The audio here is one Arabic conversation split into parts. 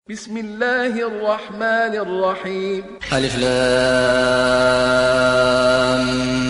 بسم الله الرحمن الرحيم. ألف لام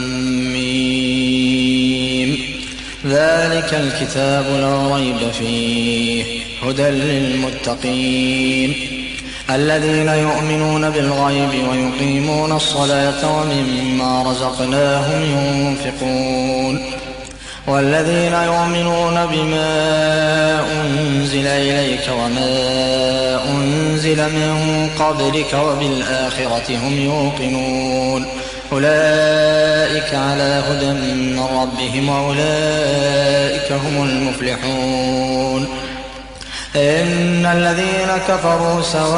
ميم. ذلك الكتاب لا ريب فيه هدى للمتقين الذين يؤمنون بالغيب ويقيمون الصلاة ومما رزقناهم ينفقون والذين يؤمنون بما أنزل إليك وما أنزل من قبلك وبالآخرة هم يوقنون أولئك على هدى من ربهم وأولئك هم المفلحون. إن الذين كفروا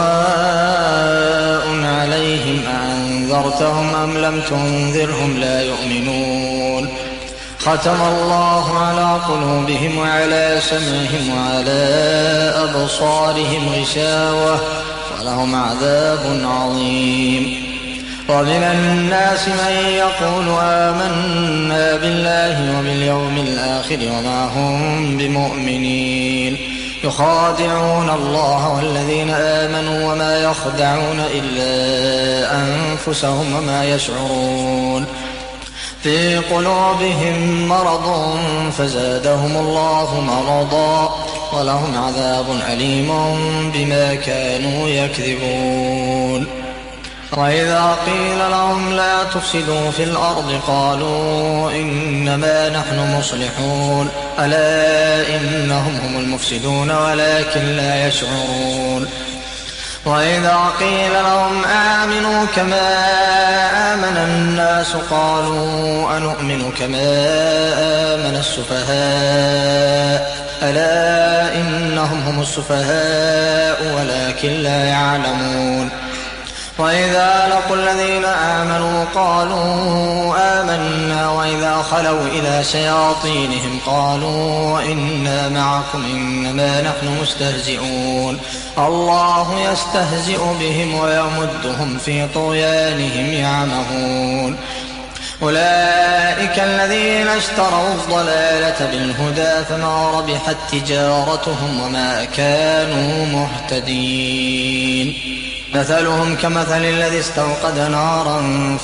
سواء عليهم أنذرتهم أم لم تنذرهم لا يؤمنون ختم الله على قلوبهم وعلى سمعهم وعلى أبصارهم غشاوة ولهم عذاب عظيم. ومن الناس من يقول آمنا بالله وباليوم الآخر وما هم بمؤمنين يخادعون الله والذين آمنوا وما يخدعون إلا أنفسهم وما يشعرون في قلوبهم مرض فزادهم الله مرضا ولهم عذاب أليم بما كانوا يكذبون. وإذا قيل لهم لا تفسدوا في الأرض قالوا إنما نحن مصلحون ألا إنهم هم المفسدون ولكن لا يشعرون. وإذا قيل لهم آمنوا كما آمن الناس قالوا أنؤمن كما آمن السفهاء ألا إنهم هم السفهاء ولكن لا يعلمون. وإذا لقوا الذين آمنوا قالوا آمنا وإذا خلوا إلى شياطينهم قالوا إنا معكم إنما نحن مستهزئون الله يستهزئ بهم ويمدهم في طغيانهم يعمهون. أولئك الذين اشتروا الضلالة بالهدى فما ربحت تجارتهم وما كانوا مهتدين. مثلهم كمثل الذي استوقد نارا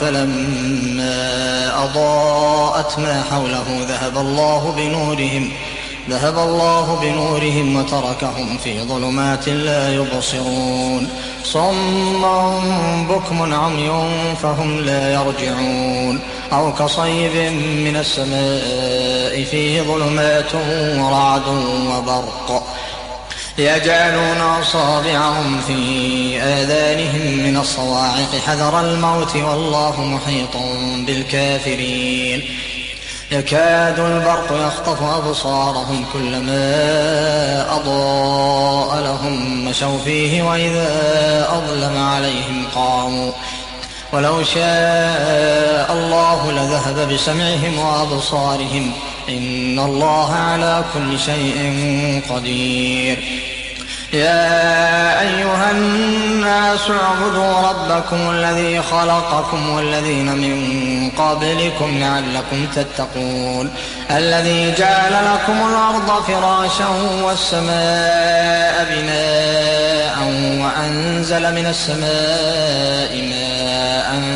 فلما أضاءت ما حوله ذهب الله بنورهم وتركهم في ظلمات لا يبصرون صم بكم عمي فهم لا يرجعون أو كصيب من السماء فيه ظلمات ورعد وبرق يجعلون أصابعهم في آذانهم من الصواعق حذر الموت والله محيط بالكافرين يكاد البرق يخطف أبصارهم كلما أضاء لهم مشوا فيه وإذا أظلم عليهم قاموا ولو شاء الله لذهب بسمعهم وأبصارهم إن الله على كل شيء قدير. يا أيها الناس اعبدوا ربكم الذي خلقكم والذين من قبلكم لعلكم تتقون الذي جعل لكم الأرض فراشا والسماء بناء وأنزل من السماء ماء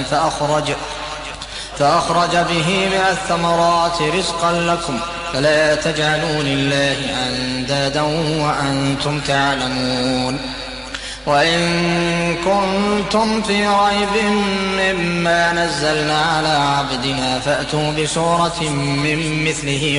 فأخرج به من الثمرات رزقا لكم فلا تجعلوا لله أندادا وأنتم تعلمون. وإن كنتم في ريب مما نزلنا على عبدنا فأتوا بسورة من مثله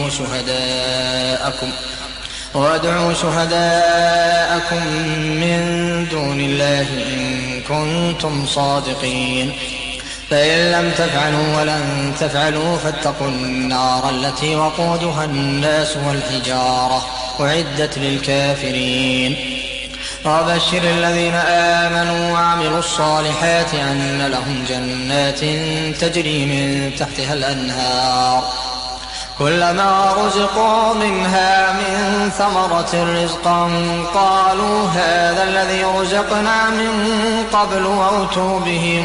وادعوا شهداءكم من دون الله إن كنتم صادقين فإن لم تفعلوا ولن تفعلوا فاتقوا النار التي وقودها الناس والحجارة أعدت للكافرين. وبشر الذين آمنوا وعملوا الصالحات أن لهم جنات تجري من تحتها الأنهار كلما رزقوا منها من ثمرة رزقا قالوا هذا الذي رزقنا من قبل وأتوا به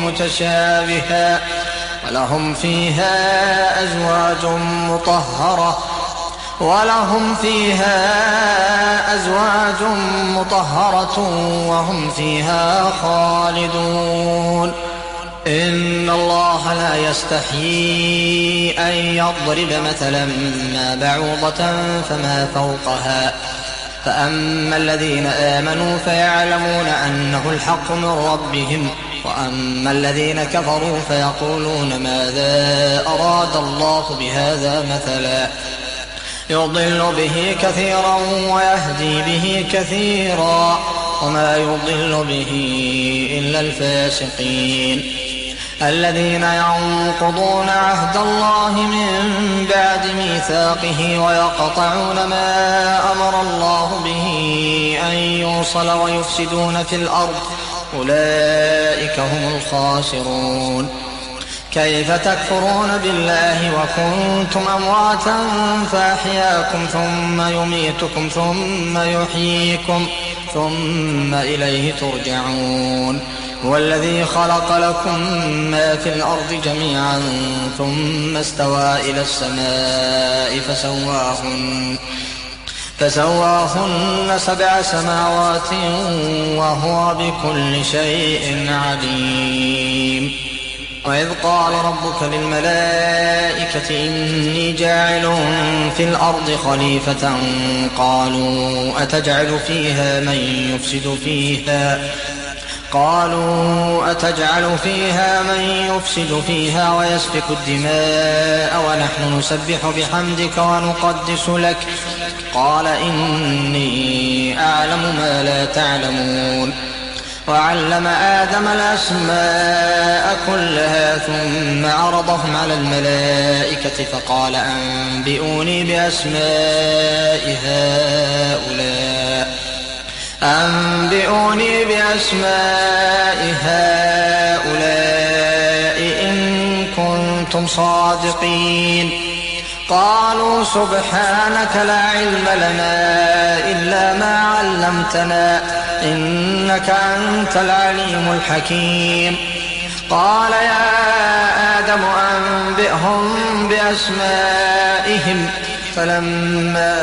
متشابها ولهم فيها أزواج مطهرة ولهم فيها أزواج مطهرة وهم فيها خالدون. إن الله لا يستحيي أن يضرب مثلا ما بعوضة فما فوقها، فأما الذين آمنوا فيعلمون أنه الحق من ربهم، وأما الذين كفروا فيقولون ماذا أراد الله بهذا مثلا، يضل به كثيرا ويهدي به كثيرا، وما يضل به إلا الفاسقين الذين ينقضون عهد الله من بعد ميثاقه ويقطعون ما أمر الله به أن يوصل ويفسدون في الأرض، أولئك هم الخاسرون. كيف تكفرون بالله وكنتم أمواتا فأحياكم ثم يميتكم ثم يحييكم ثم إليه ترجعون. هو الذي خلق لكم ما في الأرض جميعا ثم استوى إلى السماء فسواهن 7 سماوات وهو بكل شيء عليم. وإذ قال ربك للملائكة إني جاعل في الأرض خليفة قالوا أتجعل فيها من يفسد فيها ويسفك الدماء ونحن نسبح بحمدك ونقدس لك قال إني أعلم ما لا تعلمون. وعلم آدم الأسماء كلها ثم عرضهم على الملائكة فقال أنبئوني بأسماء هؤلاء إن كنتم صادقين. قالوا سبحانك لا علم لنا إلا ما علمتنا إنك أنت العليم الحكيم. قال يا آدم أنبئهم بأسمائهم فلما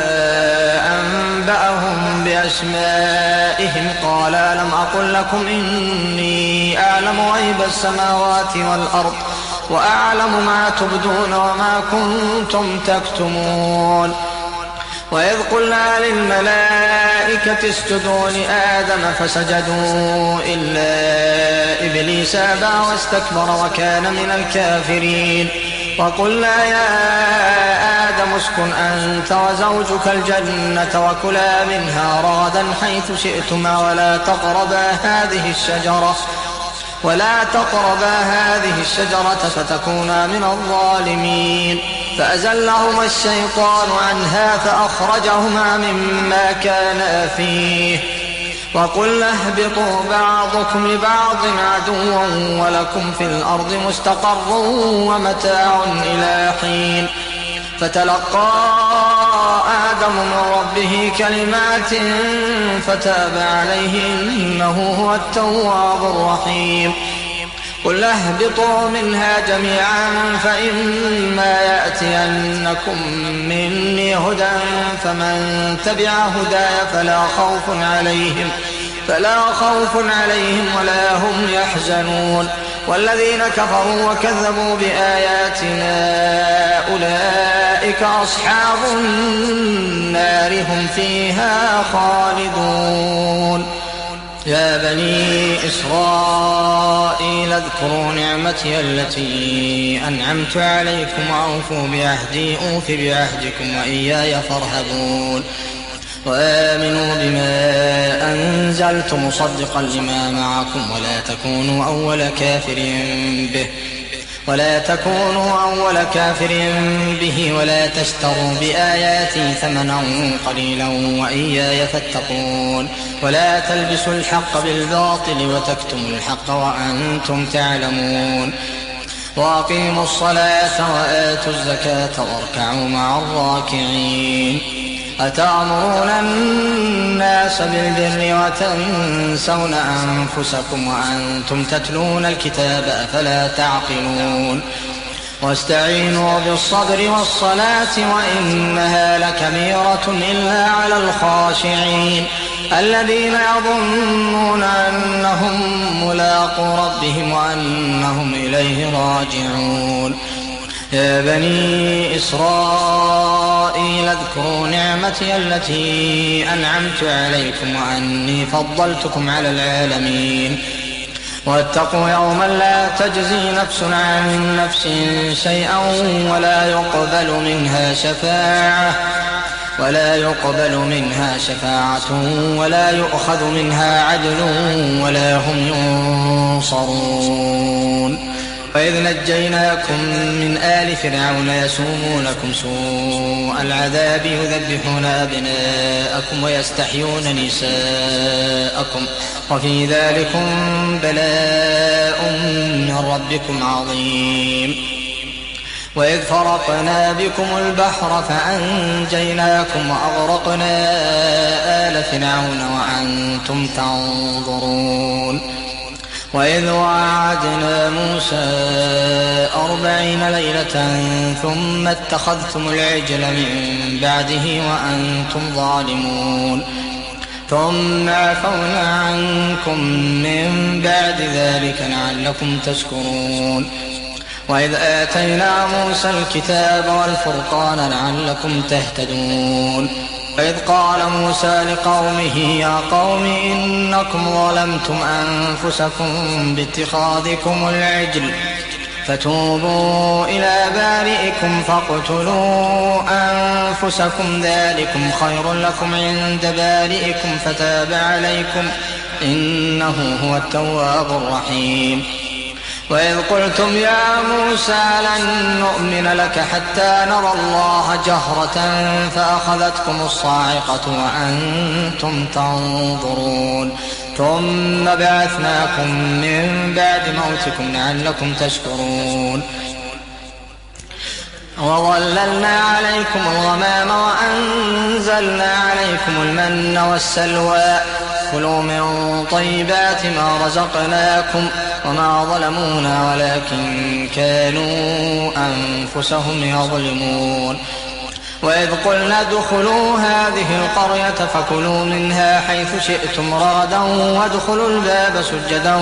أنبأهم بأسمائهم قال ألم أقل لكم إني أعلم غيب السماوات والأرض وأعلم ما تبدون وما كنتم تكتمون. وإذ قلنا للملائكة اسجدوا لآدم فسجدوا إلا إبليس أبى واستكبر وكان من الكافرين. وقلنا يا آدم اسكن أنت وزوجك الجنة وكلا منها رغدا حيث شئتما ولا تقربا هذه الشجرة فتكونا من الظالمين. فأزلهما الشيطان عنها فأخرجهما مما كانا فيه. وقلنا اهبطوا بعضكم لبعض عدو ولكم في الأرض مستقر ومتاع إلى حين. فتلقى آدم من ربه كلمات فتاب عليه إنه هو التواب الرحيم. قل اهبطوا منها جميعا فإما يأتينكم مني هدى فمن تبع هداي فلا خوف عليهم ولا هم يحزنون. والذين كفروا وكذبوا بآياتنا أولئك أصحاب النار هم فيها خالدون. يا بني إسرائيل اذكروا نعمتي التي أنعمت عليكم وأوفوا بعهدي أوف بعهدكم وإياي فارهبون. وآمنوا بما أنزلت مصدقا لما معكم ولا تكونوا أول كافر به ولا تشتروا بآياتي ثمنا قليلا وإياي فاتقون. ولا تلبسوا الحق بالباطل وتكتموا الحق وأنتم تعلمون. وأقيموا الصلاة وآتوا الزكاة واركعوا مع الراكعين. أتأمرون الناس بالبر وتنسون أنفسكم وأنتم تتلون الكتاب أفلا تعقلون. واستعينوا بالصبر والصلاة وإنها لكبيرة إلا على الخاشعين الذين يظنون أنهم ملاقو ربهم وأنهم إليه راجعون. يا بني إسرائيل اذكروا نعمتي التي أنعمت عليكم وأني فضلتكم على العالمين واتقوا يوما لا تجزي نفس عن نفس شيئا ولا يقبل منها شفاعة ولا يؤخذ منها عدل ولا هم ينصرون. وإذ نجيناكم من آل فرعون يسومونكم سوء العذاب يذبحون أبناءكم ويستحيون نساءكم وفي ذلكم بلاء من ربكم عظيم. وإذ فرقنا بكم البحر فأنجيناكم وأغرقنا آل فرعون وأنتم تنظرون. وإذ وعدنا موسى 40 ليلة ثم اتخذتم العجل من بعده وأنتم ظالمون ثم عفونا عنكم من بعد ذلك لعلكم تشكرون. وإذ آتينا موسى الكتاب والفرقان لعلكم تهتدون. وإذ قال موسى لقومه يا قوم إنكم ظلمتم أنفسكم باتخاذكم العجل فتوبوا إلى بارئكم فاقتلوا أنفسكم ذلكم خير لكم عند بارئكم فتاب عليكم إنه هو التواب الرحيم. وإذ قلتم يا موسى لن نؤمن لك حتى نرى الله جهرة فأخذتكم الصاعقة وأنتم تنظرون ثم بعثناكم من بعد موتكم لعلكم تشكرون. وظللنا عليكم الغمام وأنزلنا عليكم المن والسلوى كلوا من طيبات ما رزقناكم وما ظلمونا ولكن كانوا أنفسهم يظلمون. وإذ قلنا ادخلوا هذه القرية فكلوا منها حيث شئتم رغدا وادخلوا الباب سجدا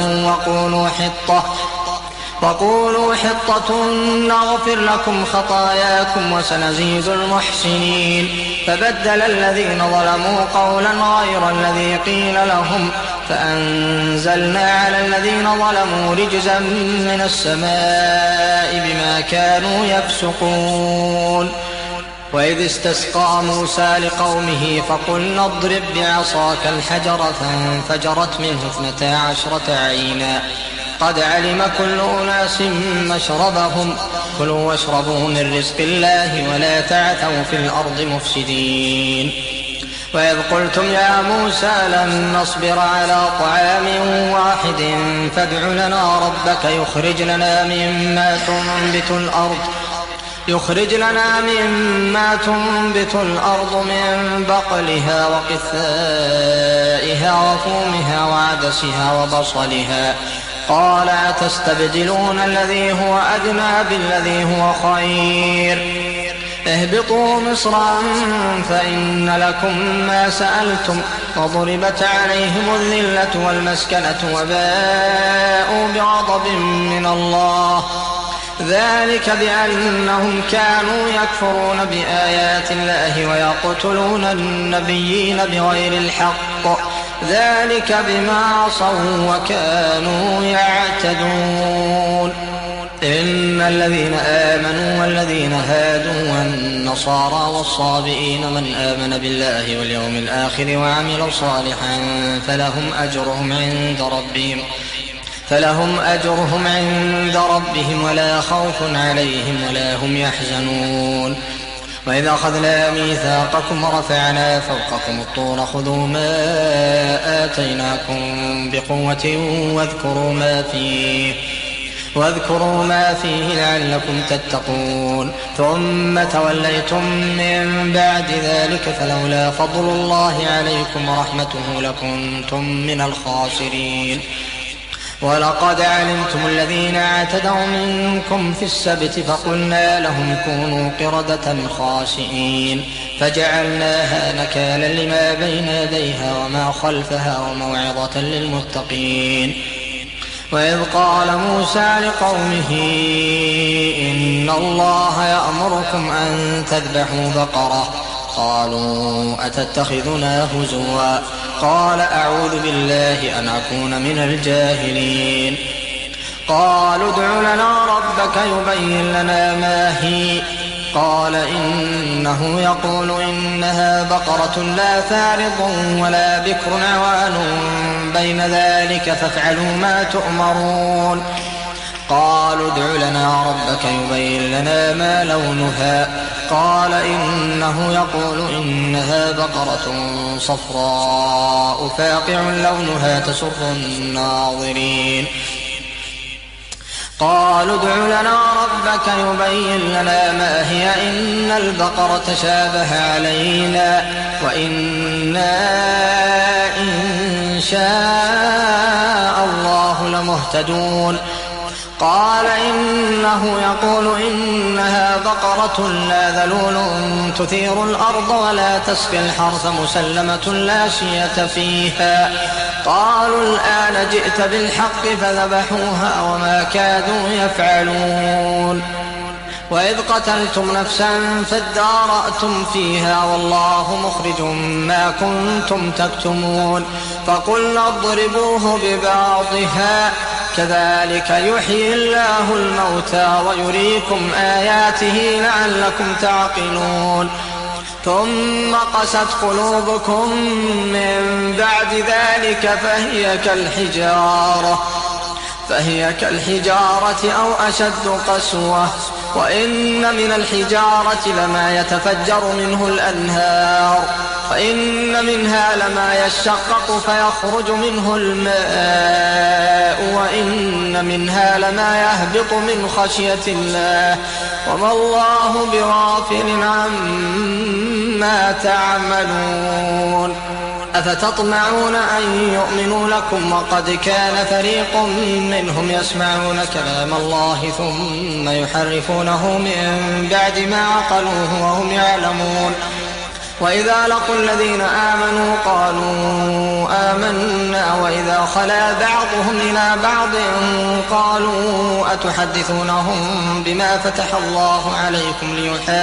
وقولوا حطة نغفر لكم خطاياكم وسنزيد المحسنين. فبدل الذين ظلموا قولا غير الذي قيل لهم فأنزلنا على الذين ظلموا رجزا من السماء بما كانوا يفسقون. وإذ استسقى موسى لقومه فقلنا اضرب بعصاك الحجر فانفجرت منه 12 عينا قد علم كل أناس مشربهم كلوا واشربوا من رزق الله ولا تعثوا في الأرض مفسدين. وإذ قلتم يا موسى لن نصبر على طعام واحد فادع لنا ربك يخرج لنا مما تنبت الأرض من بقلها وقثائها وفومها وعدسها وبصلها قال أتستبدلون الذي هو أدنى بالذي هو خير اهبطوا مصرا فإن لكم ما سألتم وضربت عليهم الذلة والمسكنة وباءوا بغضب من الله ذلك بأنهم كانوا يكفرون بآيات الله ويقتلون النبيين بغير الحق ذلك بما عصوا وكانوا يعتدون. إن الذين آمنوا والذين هادوا والنصارى والصابئين من آمن بالله واليوم الآخر وعمل صالحا فلهم أجرهم عند ربهم ولا خوف عليهم ولا هم يحزنون. وإذ أخذنا ميثاقكم ورفعنا فوقكم الطور خذوا ما آتيناكم بقوة واذكروا ما فيه لعلكم تتقون ثم توليتم من بعد ذلك فلولا فضل الله عليكم ورحمته لكنتم من الخاسرين. ولقد علمتم الذين اعتدوا منكم في السبت فقلنا لهم كونوا قردة خاسئين فجعلناها نكالا لما بين يديها وما خلفها وموعظة للمتقين. وإذ قال موسى لقومه إن الله يأمركم أن تذبحوا بقرة قالوا أتتخذنا هزوا قال أعوذ بالله أن أكون من الجاهلين. قالوا ادع لنا ربك يبين لنا ما هي قال إنه يقول إنها بقرة لا فارض ولا بكر عوان بين ذلك فافعلوا ما تؤمرون. قالوا ادع لنا ربك يبين لنا ما لونها قال إنه يقول إنها بقرة صفراء فاقع لونها تسر الناظرين. قالوا ادع لنا ربك يبين لنا ما هي إن البقرة شابه علينا وإنا إن شاء الله لمهتدون. قال إنه يقول إنها بقرة لا ذلول تثير الأرض ولا تسقي الحرث مسلمة لا شية فيها. قالوا الآن جئت بالحق فذبحوها وما كادوا يفعلون. وإذ قتلتم نفسا فادارأتم فيها والله مخرج ما كنتم تكتمون. فقلنا اضربوه ببعضها كذلك يحيي الله الموتى ويريكم آياته لعلكم تعقلون. ثم قست قلوبكم من بعد ذلك فهي كالحجارة أو أشد قسوة وإن من الحجارة لما يتفجر منه الأنهار وإن منها لما يشقق فيخرج منه الماء وإن منها لما يهبط من خشية الله وما الله بغافل عما تعملون. أفتطمعون أن يؤمنوا لكم وقد كان فريق منهم يسمعون كلام الله ثم يحرفونه من بعد ما عقلوه وهم يعلمون. وإذا لقوا الذين آمنوا قالوا آمنا وإذا خلا بعضهم إلى بعض قالوا أتحدثونهم بما فتح الله عليكم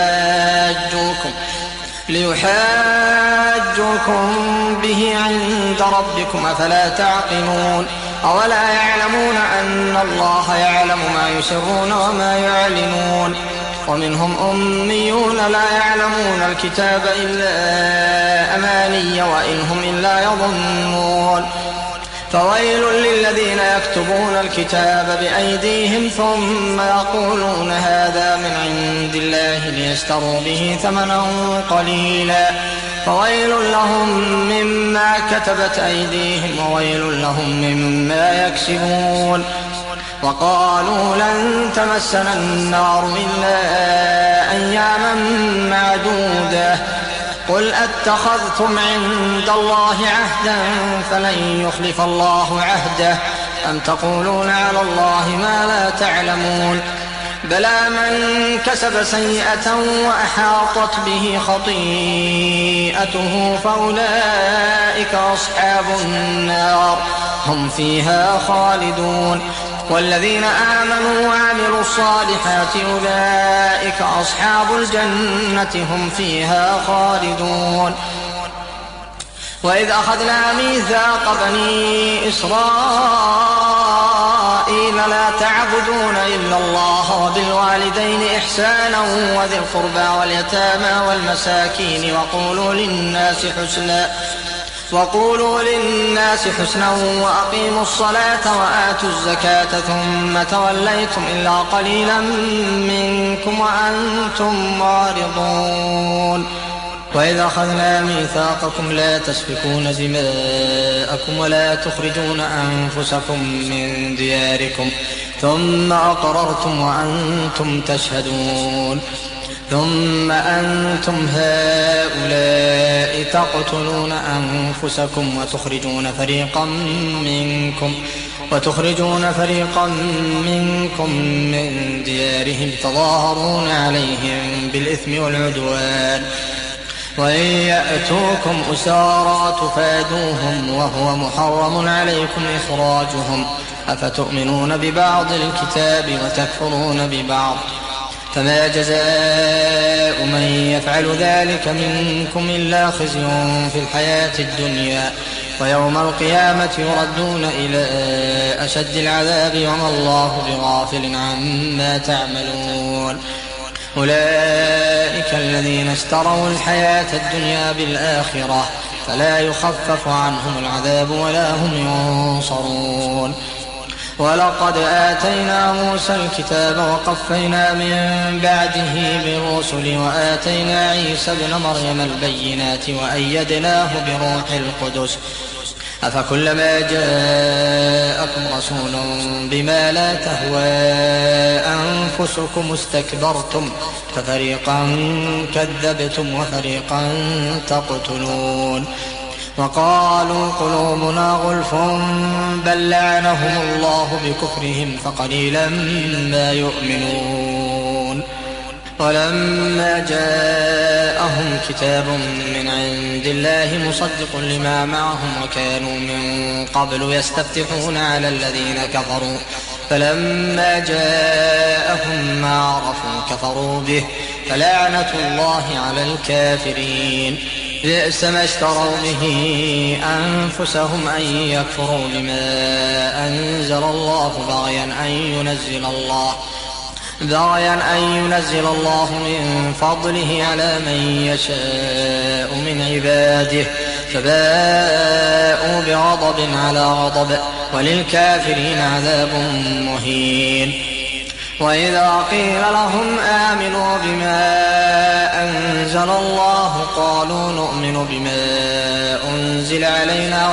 ليحاجوكم به عند ربكم أفلا تعقلون. أولا يعلمون أن الله يعلم ما يسرون وما يعلنون. ومنهم أميون لا يعلمون الكتاب إلا أماني وإن هم إلا يظنون. فويل للذين يكتبون الكتاب بأيديهم ثم يقولون هذا من عند الله ليشتروا به ثمنا قليلا فويل لهم مما كتبت أيديهم وويل لهم مما يكسبون. وقالوا لن تمسنا النار إلا أياما معدودة قل أتخذتم عند الله عهدا فلن يخلف الله عهده أم تقولون على الله ما لا تعلمون. بلى من كسب سيئة وأحاطت به خطيئته فأولئك أصحاب النار هم فيها خالدون. والذين آمنوا وعملوا الصالحات أولئك أصحاب الجنة هم فيها خالدون. وإذ أخذنا ميثاق بني إسرائيل لا تعبدون إلا الله وبالوالدين إحسانا وذي القربى واليتامى والمساكين وقولوا للناس حسنا وأقيموا الصلاة وآتوا الزكاة ثم توليتم إلا قليلا منكم وأنتم معرضون. وإذا أخذنا ميثاقكم لا تسفكون دماءكم ولا تخرجون أنفسكم من دياركم ثم أقررتم وأنتم تشهدون. ثم أنتم هؤلاء تقتلون أنفسكم وتخرجون فريقا منكم وتخرجون فريقا منكم من ديارهم تظاهرون عليهم بالإثم والعدوان وإن يأتوكم أسارى تفادوهم وهو محرم عليكم إخراجهم أفتؤمنون ببعض الكتاب وتكفرون ببعض فما جزاء من يفعل ذلك منكم إلا خزي في الحياة الدنيا ويوم القيامة يردون إلى أشد العذاب وما الله بغافل عما تعملون أولئك الذين اشتروا الحياة الدنيا بالآخرة فلا يخفف عنهم العذاب ولا هم ينصرون ولقد آتينا موسى الكتاب وقفينا من بعده بالرسل وآتينا عيسى ابن مريم البينات وأيدناه بروح القدس أفكلما جاءكم رسول بما لا تهوى أنفسكم استكبرتم ففريقا كذبتم وفريقا تقتلون وقالوا قلوبنا غلف بل لعنهم الله بكفرهم فقليلا ما يؤمنون ولما جاءهم كتاب من عند الله مصدق لما معهم وكانوا من قبل يستفتحون على الذين كفروا فلما جاءهم ما عرفوا كفروا به فلعنة الله على الكافرين بئس ما اشتروا به أنفسهم أن يكفروا بما أنزل الله بغيا أن ينزل الله من فضله على من يشاء من عباده فباءوا بغضب على غضب وللكافرين عذاب مهين وإذا قيل لهم آمنوا بما أنزل الله قالوا نؤمن بما أنزل علينا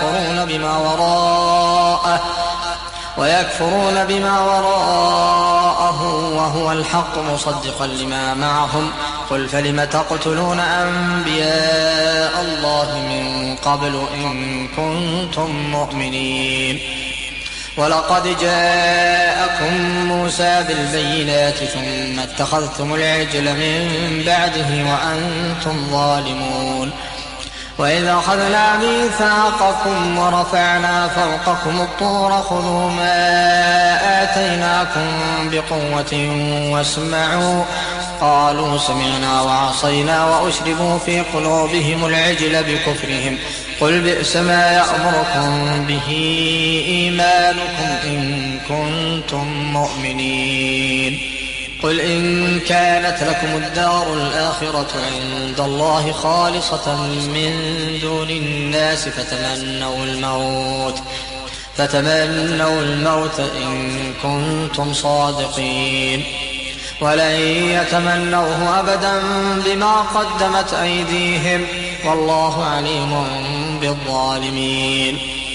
ويكفرون بما وراءه وهو الحق مصدقا لما معهم قل فلم تقتلون أنبياء الله من قبل إن كنتم مؤمنين ولقد جاءكم موسى بالبينات ثم اتخذتم العجل من بعده وأنتم ظالمون وإذا أخذنا ميثاقكم ورفعنا فوقكم الطور خذوا ما آتيناكم بقوة واسمعوا قالوا سمعنا وعصينا وأشربوا في قلوبهم العجل بكفرهم قل بئس ما يأمركم به إيمانكم إن كنتم مؤمنين قل إن كانت لكم الدار الآخرة عند الله خالصة من دون الناس فتمنوا الموت إن كنتم صادقين ولن يتمنوه أبدا بما قدمت أيديهم والله عليم بالظالمين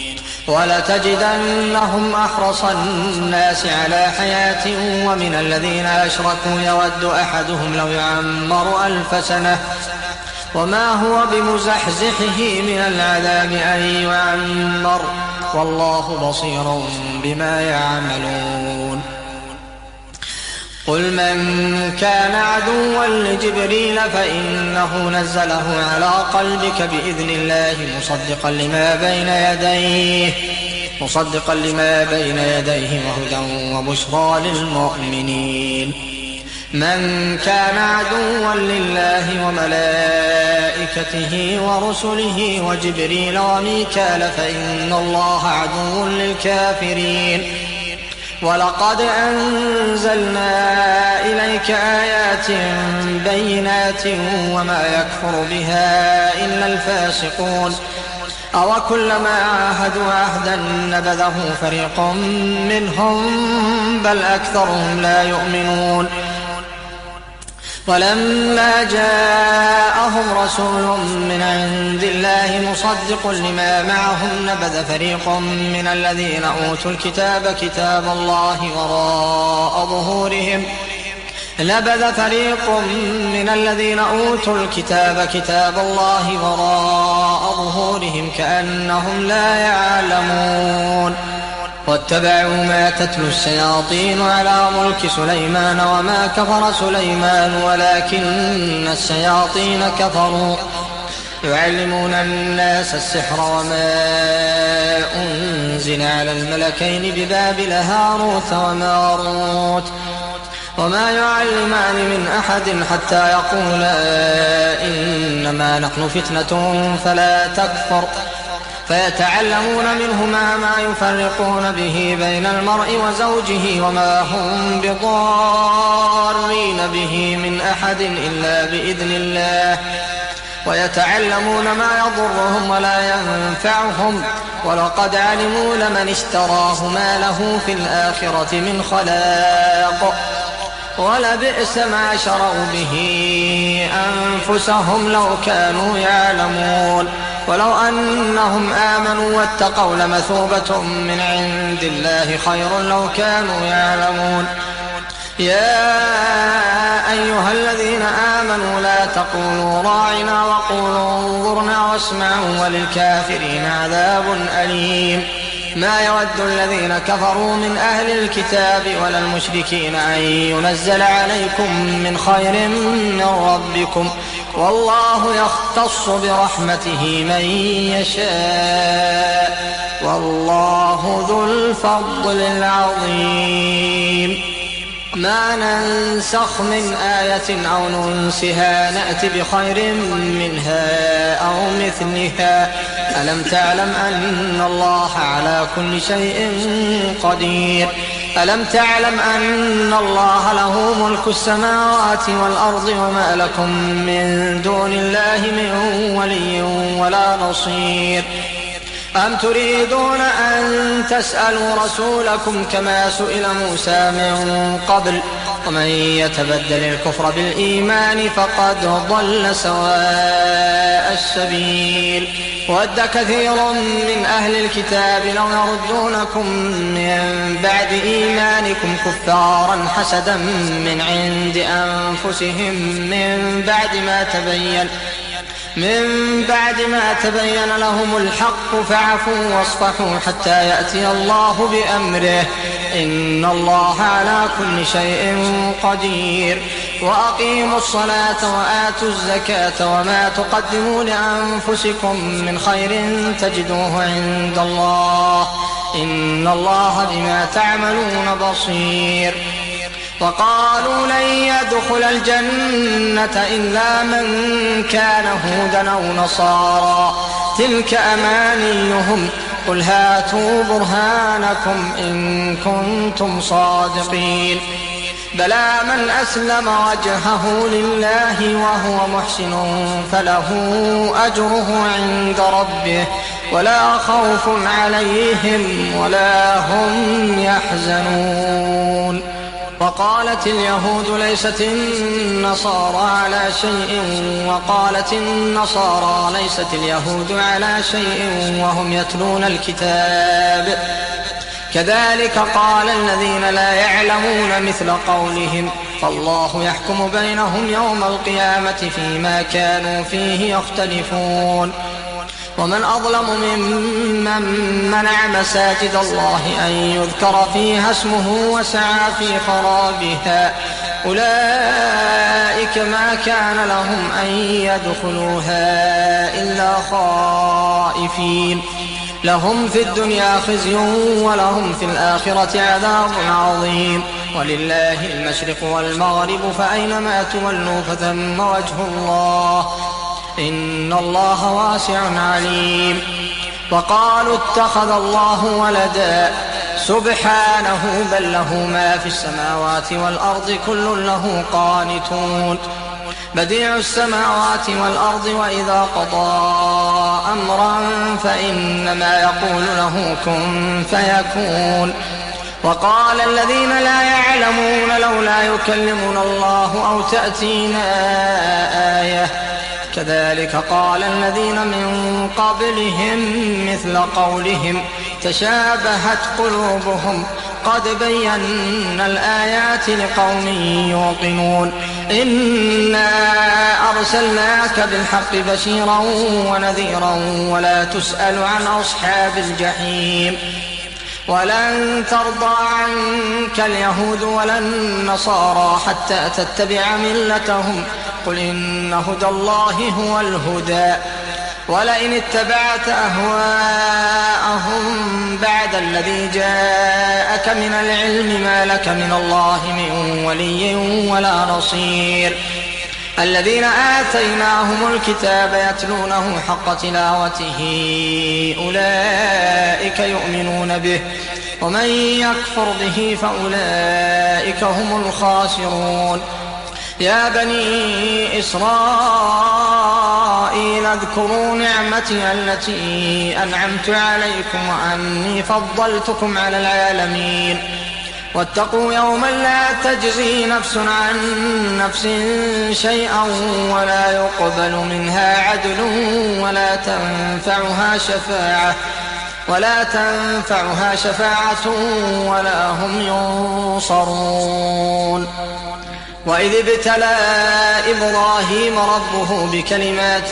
ولتجدنهم أحرص الناس على حياة ومن الذين أشركوا يود أحدهم لو يعمر 1000 سنة وما هو بمزحزحه من العذاب أن يعمر والله بصير بما يعملون قل من كان عدوا لجبريل فإنه نزله على قلبك بإذن الله مصدقا لما بين يديه وهدى وبشرى للمؤمنين من كان عدوا لله وملائكته ورسله وجبريل وميكال فإن الله عدو للكافرين ولقد أنزلنا إليك آيات بينات وما يكفر بها إلا الفاسقون أوكلما عاهدوا عهدا نبذه فريق منهم بل أكثرهم لا يؤمنون ولما جاءهم رسول من عند الله مصدق لما معهم نبذ فريق من الذين أوتوا الكتاب كتاب الله وراء ظهورهم كأنهم لا يعلمون واتبعوا ما تتلو الشياطين على ملك سليمان وما كفر سليمان ولكن الشياطين كفروا يعلمون الناس السحر وما أنزل على الملكين ببابل هاروت وماروت وما يعلمان من أحد حتى يقولا إنما نحن فتنة فلا تكفر فيتعلمون منهما ما يفرقون به بين المرء وزوجه وما هم بضارين به من أحد إلا بإذن الله ويتعلمون ما يضرهم ولا ينفعهم ولقد علموا لمن اشتراه ما له في الآخرة من خلاق ولبئس ما شروا به أنفسهم لو كانوا يعلمون ولو أنهم آمنوا واتقوا لمثوبة من عند الله خير لو كانوا يعلمون يا أيها الذين آمنوا لا تقولوا راعنا وقولوا انظرنا واسمعوا وللكافرين عذاب أليم ما يود الذين كفروا من أهل الكتاب ولا المشركين أن ينزل عليكم من خير من ربكم والله يختص برحمته من يشاء والله ذو الفضل العظيم ما ننسخ من آية أو ننسها نأت بخير منها أو مثلها ألم تعلم أن الله على كل شيء قدير ألم تعلم أن الله له ملك السماوات والأرض وما لكم من دون الله من ولي ولا نصير أم تريدون أن تسألوا رسولكم كما سئل موسى من قبل ومن يتبدل الكفر بالإيمان فقد ضل سواء السبيل ود كثير من أهل الكتاب لو يردونكم من بعد إيمانكم كفارا حسدا من عند أنفسهم من بعد ما تبين لهم الحق فاعفوا واصفحوا حتى يأتي الله بأمره إن الله على كل شيء قدير وأقيموا الصلاة وآتوا الزكاة وما تقدموا لأنفسكم من خير تجدوه عند الله إن الله بما تعملون بصير وقالوا لن يدخل الجنة إلا من كان هودا أو نصارى تلك أمانيهم قل هاتوا برهانكم إن كنتم صادقين بلى من أسلم وجهه لله وهو محسن فله أجره عند ربه ولا خوف عليهم ولا هم يحزنون وقالت اليهود ليست النصارى على شيء وقالت النصارى ليست اليهود على شيء وهم يتلون الكتاب كذلك قال الذين لا يعلمون مثل قولهم فالله يحكم بينهم يوم القيامة فيما كانوا فيه يختلفون ومن أظلم ممن منع مساجد الله أن يذكر فيها اسمه وسعى في خرابها أولئك ما كان لهم أن يدخلوها إلا خائفين لهم في الدنيا خزي ولهم في الآخرة عذاب عظيم ولله المشرق والمغرب فأينما تولوا فثم وجه الله إن الله واسع عليم وقالوا اتخذ الله ولدا سبحانه بل له ما في السماوات والأرض كل له قانتون بديع السماوات والأرض وإذا قضى أمرا فإنما يقول له كن فيكون وقال الذين لا يعلمون لولا يكلمنا الله أو تأتينا آية كذلك قال الذين من قبلهم مثل قولهم تشابهت قلوبهم قد بينا الآيات لقوم يوقنون إنا أرسلناك بالحق بشيرا ونذيرا ولا تسأل عن أصحاب الجحيم ولن ترضى عنك اليهود ولا النصارى حتى تتبع ملتهم قل إن هدى الله هو الهدى ولئن اتبعت أهواءهم بعد الذي جاءك من العلم ما لك من الله من ولي ولا نصير الذين آتيناهم الكتاب يتلونه حق تلاوته أولئك يؤمنون به ومن يكفر به فأولئك هم الخاسرون يا بني إسرائيل اذكروا نعمتي التي أنعمت عليكم وأني فضلتكم على العالمين واتقوا يوما لا تجزي نفس عن نفس شيئا ولا يقبل منها عدل ولا تنفعها شفاعة ولا هم ينصرون وإذ ابتلى إبراهيم ربه بكلمات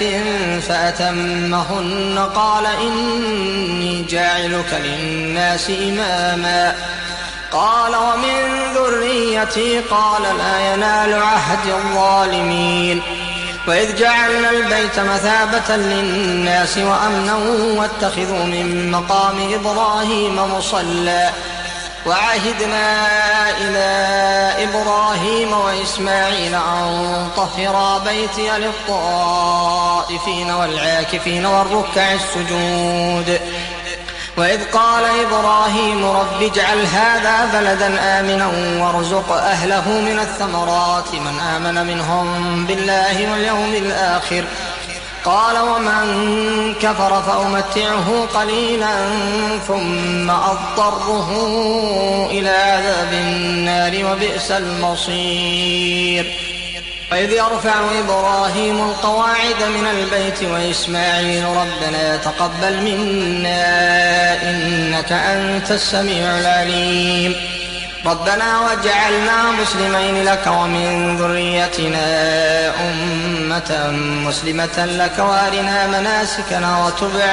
فأتمهن قال إني جاعلك للناس إماما قال ومن ذريتي قال لا ينال عهد الظالمين وإذ جعلنا البيت مثابة للناس وأمنا واتخذوا من مقام إبراهيم مصلى وعهدنا إلى إبراهيم وإسماعيل أن طهرا بيتي للطائفين والعاكفين والركع السجود وإذ قال إبراهيم رب اجعل هذا بلدا آمنا وارزق أهله من الثمرات من آمن منهم بالله واليوم الآخر قال ومن كفر فأمتعه قليلا ثم أضطره إلى عذاب النار وبئس المصير وإذ يرفع إبراهيم القواعد من البيت وإسماعيل ربنا تقبل منا إنك أنت السميع العليم ربنا واجعلنا مسلمين لك ومن ذريتنا أمة مسلمة لك وارنا مناسكنا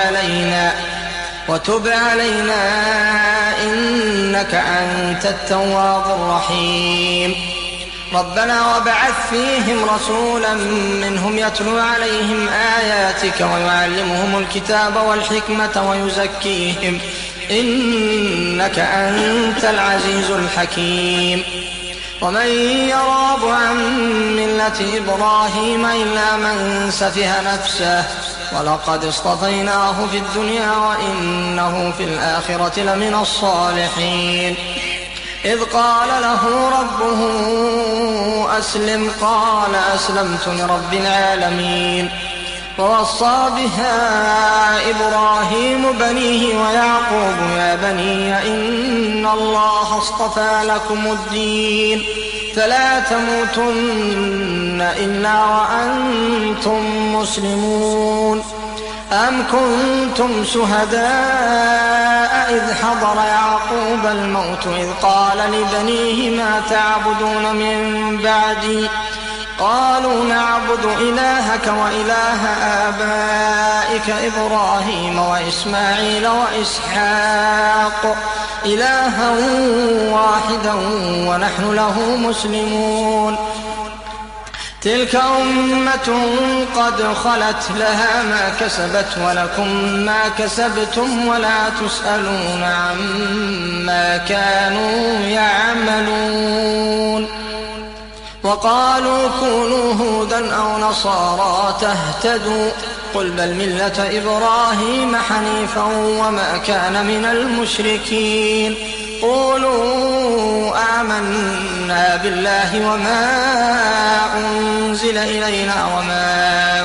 وتب علينا إنك أنت التواب الرحيم ربنا وابعث فيهم رسولا منهم يتلو عليهم آياتك ويعلمهم الكتاب والحكمة ويزكيهم إنك أنت العزيز الحكيم ومن يرغب عن ملة إبراهيم إلا من سفه نفسه ولقد اصطفيناه في الدنيا وإنه في الآخرة لمن الصالحين إذ قال له ربه أسلم قال أسلمت لرب العالمين ووصى بها إبراهيم بنيه ويعقوب يا بني إن الله اصطفى لكم الدين فلا تموتن إلا وأنتم مسلمون أم كنتم شهداء إذ حضر يعقوب الموت إذ قال لبنيه ما تعبدون من بعدي قالوا نعبد إلهك وإله آبائك إبراهيم وإسماعيل وإسحاق إلها واحدا ونحن له مسلمون تلك أمة قد خلت لها ما كسبت ولكم ما كسبتم ولا تسألون عما كانوا يعملون وقالوا كونوا هودا أو نصارى تهتدوا قل بل ملة إبراهيم حنيفا وما كان من المشركين قولوا آمنا بالله وما أنزل إلينا وما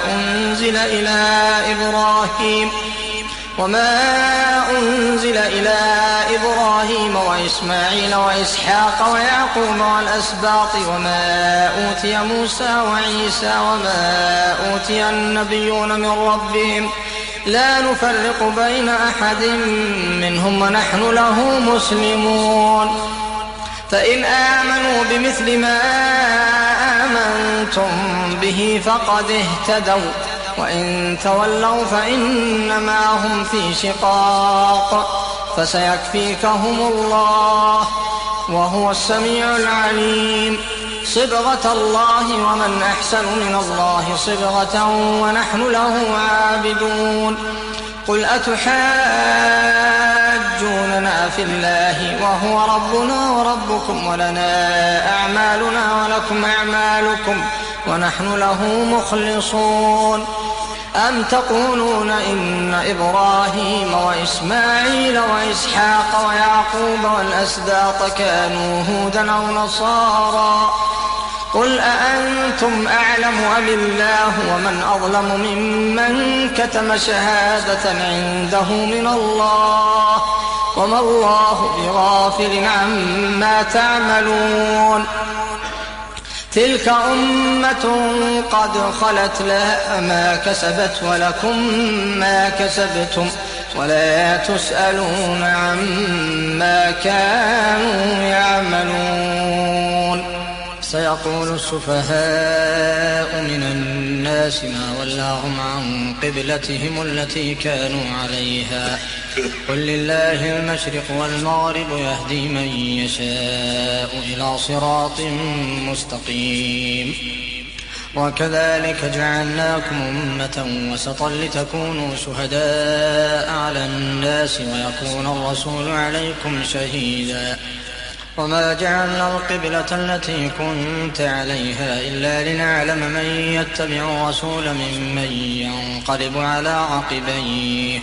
أنزل إلى إبراهيم وإسماعيل وإسحاق ويعقوب والأسباط وما أوتي موسى وعيسى وما أوتي النبيون من ربهم لا نفرق بين أحد منهم ونحن له مسلمون فإن آمنوا بمثل ما آمنتم به فقد اهتدوا وإن تولوا فإنما هم في شقاق فسيكفيكهم الله وهو السميع العليم. صبغة الله ومن أحسن من الله صبغة ونحن له عابدون. قل أتحاجوننا في الله وهو ربنا وربكم ولنا أعمالنا ولكم أعمالكم ونحن له مخلصون. أم تقولون إن إبراهيم وإسماعيل وإسحاق ويعقوب والأسباط كانوا هودا أو نصارى؟ قل أأنتم أعلم أم الله؟ ومن أظلم ممن كتم شهادة عنده من الله وما الله بغافل عما تعملون. تلك أمة قد خلت لها ما كسبت ولكم ما كسبتم ولا تسألون عما كانوا يعملون. سيقول السفهاء من الناس ما ولاهم عن قبلتهم التي كانوا عليها قل لله المشرق والمغرب يهدي من يشاء إلى صراط مستقيم. وكذلك جعلناكم أمة وسطا لتكونوا شهداء على الناس ويكون الرسول عليكم شهيدا. وما جعلنا القبلة التي كنت عليها إلا لنعلم من يتبع الرسول ممن ينقلب على عقبيه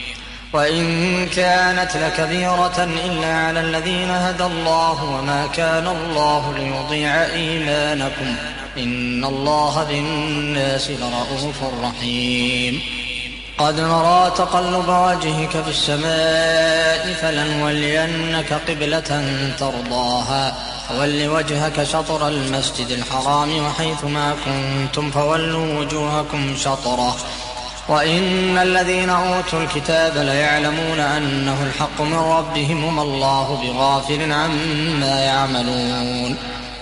وإن كانت لكبيرة إلا على الذين هدى الله وما كان الله ليضيع إيمانكم إن الله بالناس لرءوف رحيم. قد نرى تقلب وجهك في السماء فلنولينك قبلة ترضاها فول وجهك شطر المسجد الحرام وحيثما كنتم فولوا وجوهكم شطره وإن الذين أوتوا الكتاب ليعلمون أنه الحق من ربهم وما الله بغافل عما يعملون.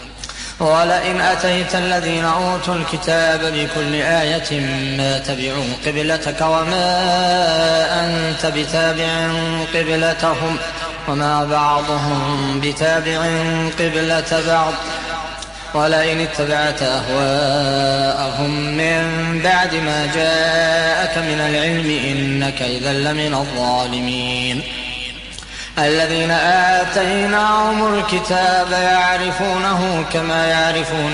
ولئن أتيت الذين أوتوا الكتاب بكل آية ما تبعوا قبلتك وما أنت بتابع قبلتهم وما بعضهم بتابع قبلة بعض ولئن اتبعت أهواءهم من بعد ما جاءك من العلم إنك إذا لمن الظالمين. الذين آتيناهم الكتاب يعرفونه كما يعرفون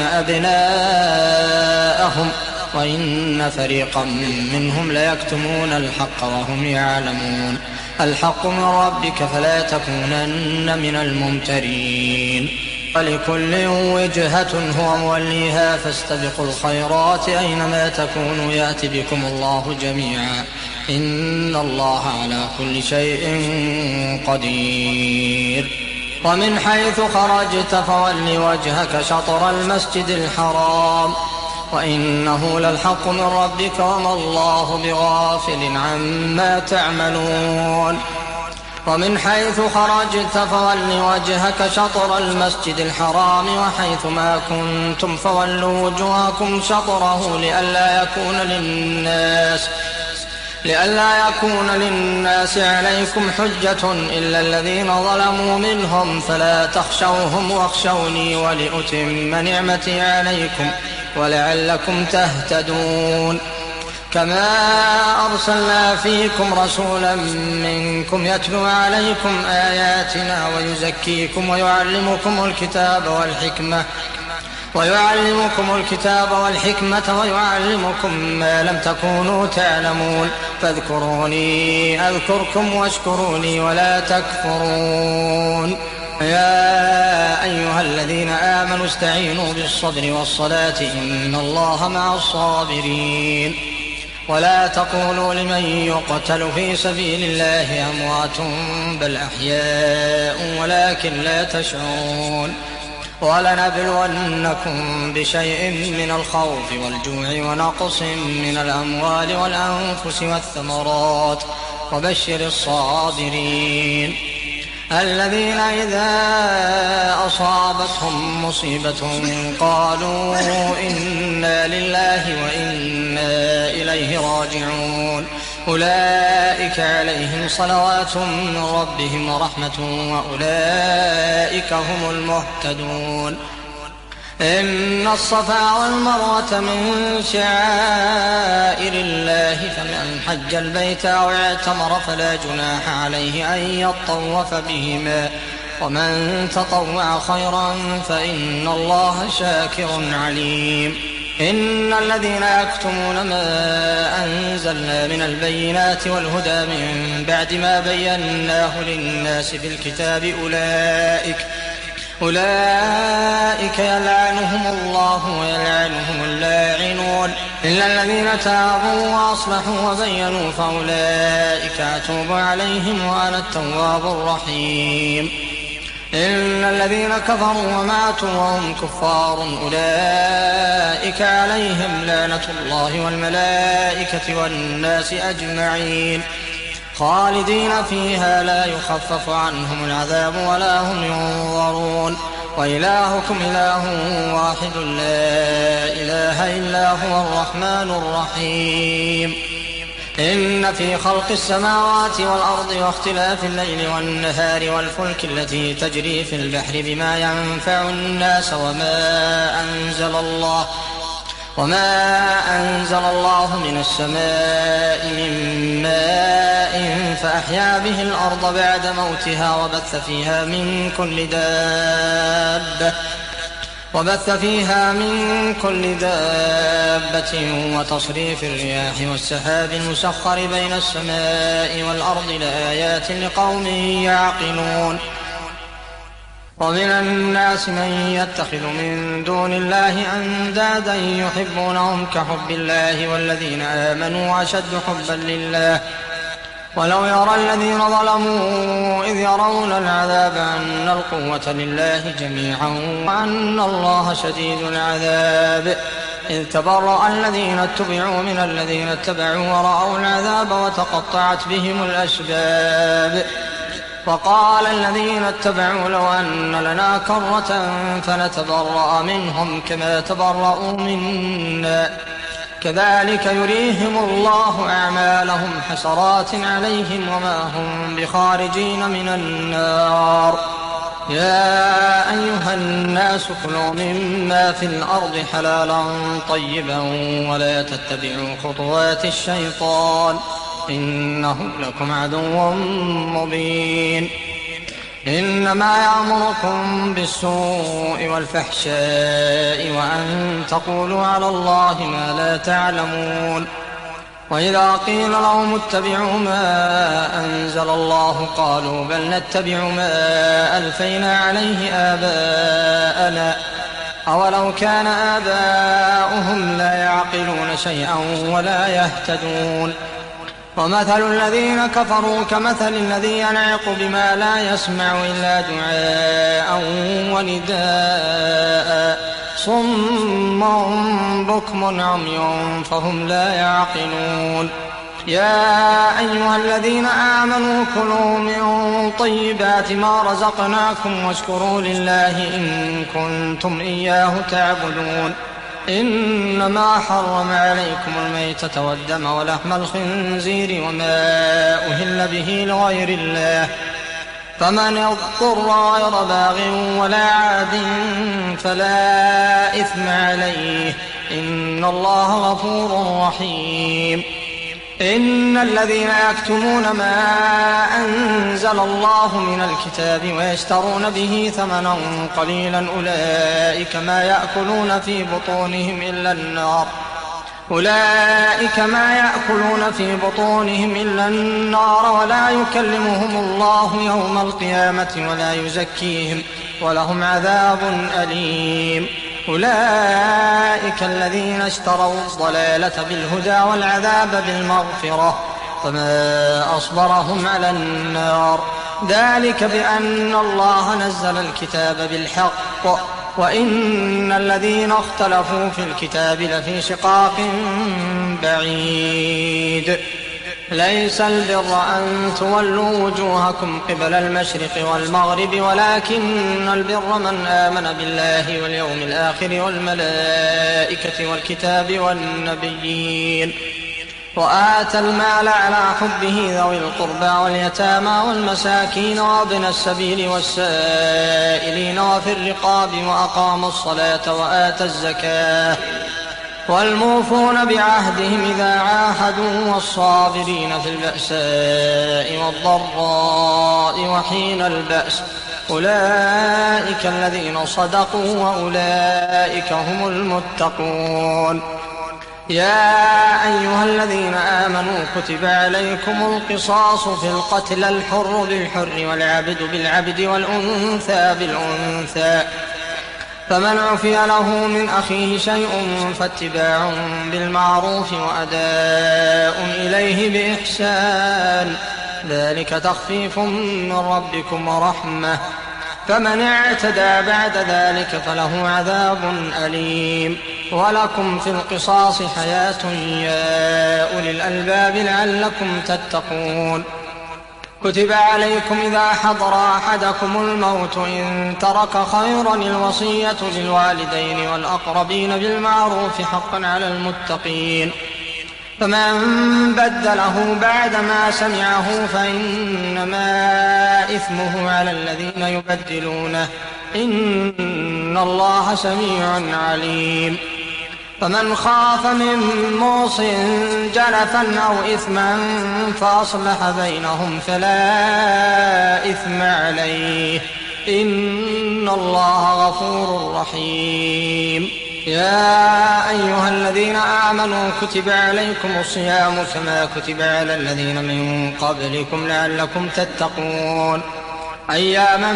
أبناءهم وإن فريقا منهم ليكتمون الحق وهم يعلمون. الحق من ربك فلا تكونن من الممترين. ولكل وجهة هو موليها فاستبقوا الخيرات أينما تكونوا يأت بكم الله جميعا إن الله على كل شيء قدير. ومن حيث خرجت فول وجهك شطر المسجد الحرام وإنه للحق من ربك وما الله بغافل عما تعملون. ومن حيث خرجت فول وجهك شطر المسجد الحرام وحيثما كنتم فولوا وجوهكم شطره لئلا يكون للناس عليكم حجة إلا الذين ظلموا منهم فلا تخشوهم واخشوني ولأتم نعمتي عليكم ولعلكم تهتدون. كما أرسلنا فيكم رسولا منكم يتلو عليكم آياتنا ويزكيكم ويعلمكم الكتاب والحكمة ويعلمكم ما لم تكونوا تعلمون فاذكروني أذكركم واشكروني ولا تكفرون. يا أيها الذين آمنوا استعينوا بالصبر والصلاة إن الله مع الصابرين. ولا تقولوا لمن يقتل في سبيل الله أموات بل أحياء ولكن لا تشعرون. ولنبلونكم بشيء من الخوف والجوع ونقص من الأموال والأنفس والثمرات وبشر الصابرين الذين إذا أصابتهم مصيبة قالوا إنا لله وإنا إليه راجعون أولئك عليهم صلوات من ربهم ورحمة وأولئك هم المهتدون. إن الصفا والمروة من شعائر الله فمن حج البيت أو اعتمر فلا جناح عليه أن يطوف بهما ومن تطوع خيرا فإن الله شاكر عليم. إن الذين يكتمون ما أنزلنا من البينات والهدى من بعد ما بيناه للناس في الكتاب أولئك يلعنهم الله ويلعنهم اللاعنون إلا الذين تابوا وأصلحوا وبينوا فأولئك أتوب عليهم وأنا التواب الرحيم. إن الذين كفروا وماتوا وهم كفار أولئك عليهم لعنة الله والملائكة والناس أجمعين خالدين فيها لا يخفف عنهم العذاب ولا هم ينظرون. وإلهكم إله واحد لا إله إلا هو الرحمن الرحيم. إن في خلق السماوات والأرض واختلاف الليل والنهار والفلك التي تجري في البحر بما ينفع الناس وما أنزل الله من السماء من ماء فأحيا به الأرض بعد موتها وبث فيها من كل دابة وتصريف الرياح والسحاب المسخر بين السماء والأرض لآيات لقوم يعقلون. ومن الناس من يتخذ من دون الله أندادا يحبونهم كحب الله والذين آمنوا أشد حبا لله ولو يرى الذين ظلموا إذ يرون العذاب أن القوة لله جميعا وأن الله شديد العذاب إذ تبرأ الذين اتبعوا من الذين اتبعوا ورأوا العذاب وتقطعت بهم الأسباب وقال الذين اتبعوا لو أن لنا كرة فنتبرأ منهم كما تبرأوا منا كذلك يريهم الله أعمالهم حسرات عليهم وما هم بخارجين من النار. يا أيها الناس كلوا مما في الأرض حلالا طيبا ولا تتبعوا خطوات الشيطان إنه لكم عدو مبين. إنما يأمركم بالسوء والفحشاء وأن تقولوا على الله ما لا تعلمون. وإذا قيل لهم اتبعوا ما أنزل الله قالوا بل نتبع ما ألفينا عليه آباءنا أولو كان آباؤهم لا يعقلون شيئا ولا يهتدون. ومثل الذين كفروا كمثل الذي ينعق بما لا يسمع إلا دعاء ونداء صم بكم عمي فهم لا يعقلون. يا أيها الذين آمنوا كلوا من طيبات ما رزقناكم واشكروا لله إن كنتم إياه تعبدون. إنما حرم عليكم الميتة والدم ولحم الخنزير وما أهل به لغير الله فمن اضطر غير باغ ولا عاد فلا إثم عليه إن الله غفور رحيم. إن الذين يكتمون ما أنزل الله من الكتاب ويشترون به ثمنا قليلا أولئك ما يأكلون في بطونهم إلا النار ولا يكلمهم الله يوم القيامة ولا يزكيهم ولهم عذاب أليم. أولئك الذين اشتروا الضلالة بالهدى والعذاب بالمغفرة فما أصبرهم على النار ذلك بأن الله نزل الكتاب بالحق وإن الذين اختلفوا في الكتاب لفي شقاق بعيد. ليس البر أن تولوا وجوهكم قبل المشرق والمغرب ولكن البر من آمن بالله واليوم الآخر والملائكة والكتاب والنبيين وآتى المال على حبه ذوي القربى واليتامى والمساكين وابن السبيل والسائلين وفي الرقاب وأقام الصلاة وآتى الزكاة والموفون بعهدهم إذا عاهدوا والصابرين في البأساء والضراء وحين البأس أولئك الذين صدقوا وأولئك هم المتقون. يا أيها الذين آمنوا كتب عليكم القصاص في القتل الحر بالحر والعبد بالعبد والأنثى بالأنثى فمن عفي له من أخيه شيء فاتباع بالمعروف وأداء إليه بإحسان ذلك تخفيف من ربكم ورحمة فمن اعتدى بعد ذلك فله عذاب أليم. ولكم في القصاص حياة يا أولي الألباب لعلكم تتقون. كتب عليكم إذا حضر أحدكم الموت إن ترك خيرا الوصية للوالدين والأقربين بالمعروف حقا على المتقين فمن بدله بعدما سمعه فإنما إثمه على الذين يبدلونه إن الله سميع عليم. فمن خاف من موص جنفا أو إثما فأصلح بينهم فلا إثم عليه إن الله غفور رحيم. يا أيها الذين آمنوا كتب عليكم الصيام كما كتب على الذين من قبلكم لعلكم تتقون أياما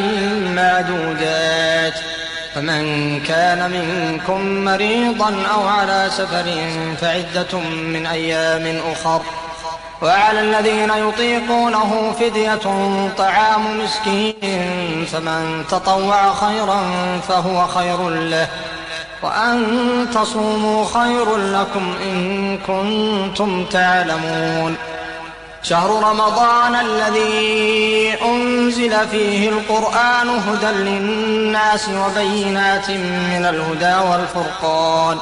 معدودات فمن كان منكم مريضا أو على سفر فعدة من أيام أخر وعلى الذين يطيقونه فدية طعام مسكين فمن تطوع خيرا فهو خير له وأن تصوموا خير لكم إن كنتم تعلمون. شهر رمضان الذي أنزل فيه القرآن هدى للناس وبينات من الهدى والفرقان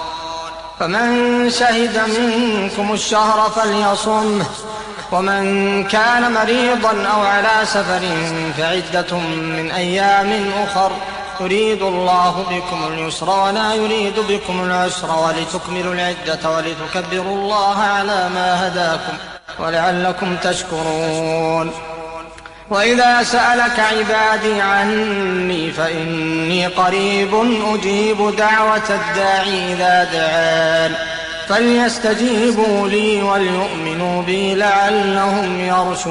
فمن شهد منكم الشهر فليصمه ومن كان مريضا أو على سفر فعدة من أيام أخر يريد الله بكم اليسر ولا يريد بكم العسر ولتكملوا العدة ولتكبروا الله على ما هداكم ولعلكم تشكرون. وإذا سألك عبادي عني فإني قريب أجيب دعوة الداعي إذا دعان فليستجيبوا لي وليؤمنوا بي لعلهم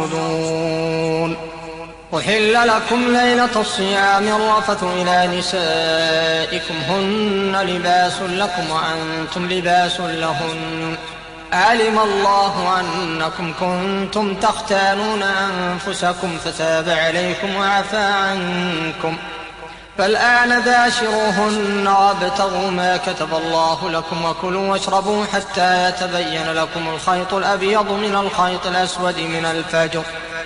يرشدون. أحل لكم ليلة الصيام الرفث إلى نسائكم هن لباس لكم وأنتم لباس لهن علم الله أنكم كنتم تختانون أنفسكم فتاب عليكم وعفى عنكم فالآن باشروهن وابتغوا ما كتب الله لكم وكلوا واشربوا حتى يتبين لكم الخيط الأبيض من الخيط الأسود من الفجر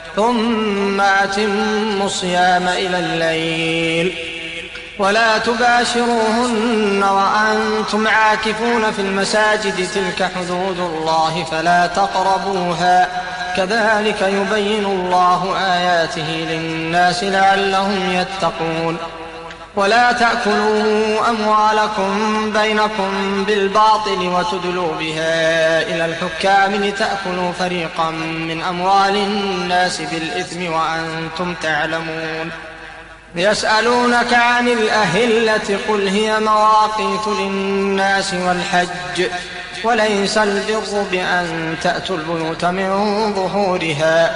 ثم أتموا الصيام إلى الليل ولا تباشروهن وأنتم عاكفون في المساجد تلك حدود الله فلا تقربوها كذلك يبين الله آياته للناس لعلهم يتقون. ولا تأكلوا أموالكم بينكم بالباطل وتدلوا بها إلى الحكام لتأكلوا فريقا من أموال الناس بالإثم وأنتم تعلمون. يسألونك عن الأهلة قل هي مواقيت للناس والحج وليس البر بأن تأتوا البيوت من ظهورها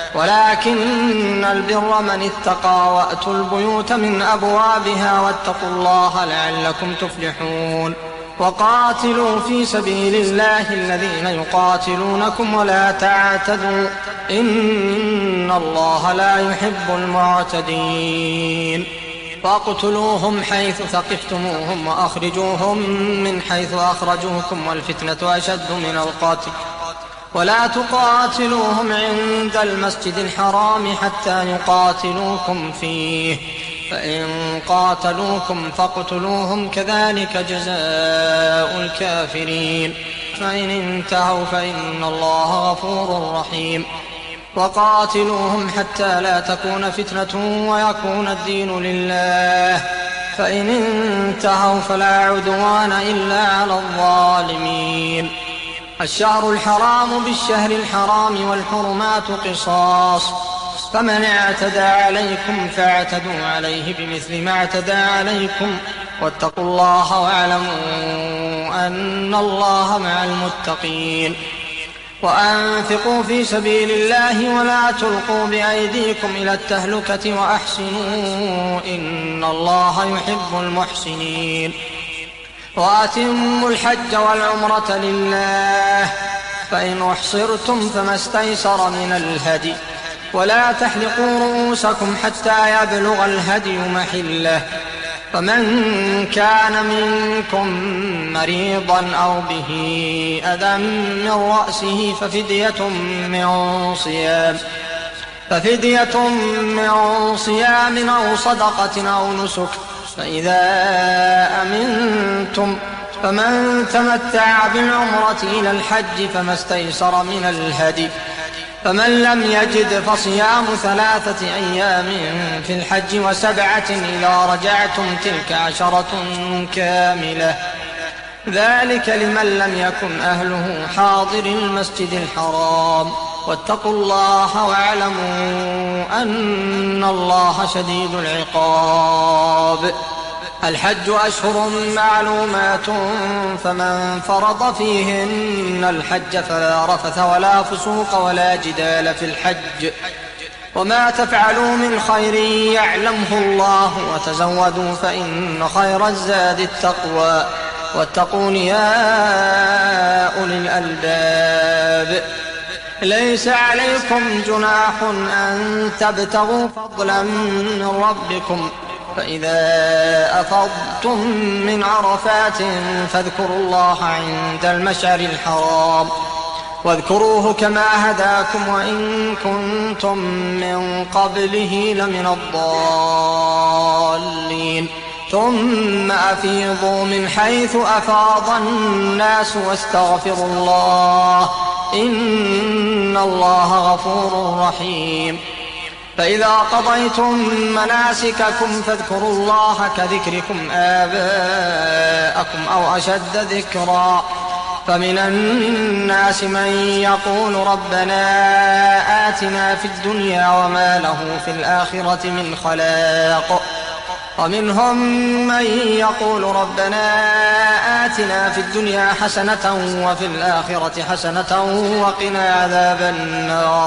ولكن البر من اتقى وأتوا البيوت من أبوابها واتقوا الله لعلكم تفلحون. وقاتلوا في سبيل الله الذين يقاتلونكم ولا تعتدوا إن الله لا يحب المعتدين. فاقتلوهم حيث ثقفتموهم وأخرجوهم من حيث أخرجوكم والفتنة أشد من القتل ولا تقاتلوهم عند المسجد الحرام حتى يقاتلوكم فيه فإن قاتلوكم فاقتلوهم كذلك جزاء الكافرين. فإن انتهوا فإن الله غفور رحيم. وقاتلوهم حتى لا تكون فتنة ويكون الدين لله، فإن انتهوا فلا عدوان إلا على الظالمين. الشهر الحرام بالشهر الحرام والحرمات قصاص، فمن اعتدى عليكم فاعتدوا عليه بمثل ما اعتدى عليكم، واتقوا الله واعلموا أن الله مع المتقين. وأنفقوا في سبيل الله ولا تلقوا بأيديكم إلى التهلكة وأحسنوا إن الله يحب المحسنين. وأتموا الحج والعمرة لله، فإن أحصرتم فما استيسر من الهدي، ولا تحلقوا رؤوسكم حتى يبلغ الهدي محله، فمن كان منكم مريضا أو به أذى من رأسه ففدية من صيام أو صدقة أو نسك، فإذا أمنتم فمن تمتع بالعمرة إلى الحج فما استيسر من الهدي، فمن لم يجد فصيام 3 أيام في الحج و7 إذا رجعتم، تلك 10 كاملة، ذلك لمن لم يكن أهله حاضر المسجد الحرام. واتقوا الله واعلموا أن الله شديد العقاب. الحج أشهر معلومات، فمن فرض فيهن الحج فلا رفث ولا فسوق ولا جدال في الحج، وما تفعلوا من خير يعلمه الله، وتزودوا فإن خير الزاد التقوى، واتقون يا أولي الألباب. ليس عليكم جناح أن تبتغوا فضلا من ربكم، فإذا أفضتم من عرفات فاذكروا الله عند المشعر الحرام، واذكروه كما هداكم وإن كنتم من قبله لمن الضالين. ثم أفيضوا من حيث أفاض الناس واستغفروا الله إن الله غفور رحيم. فإذا قضيتم مناسككم فاذكروا الله كذكركم آباءكم أو أشد ذكرا. فمن الناس من يقول ربنا آتنا في الدنيا وما له في الآخرة من خلاق، ومنهم من يقول ربنا آتنا في الدنيا حسنة وفي الآخرة حسنة وقنا عذاب النار.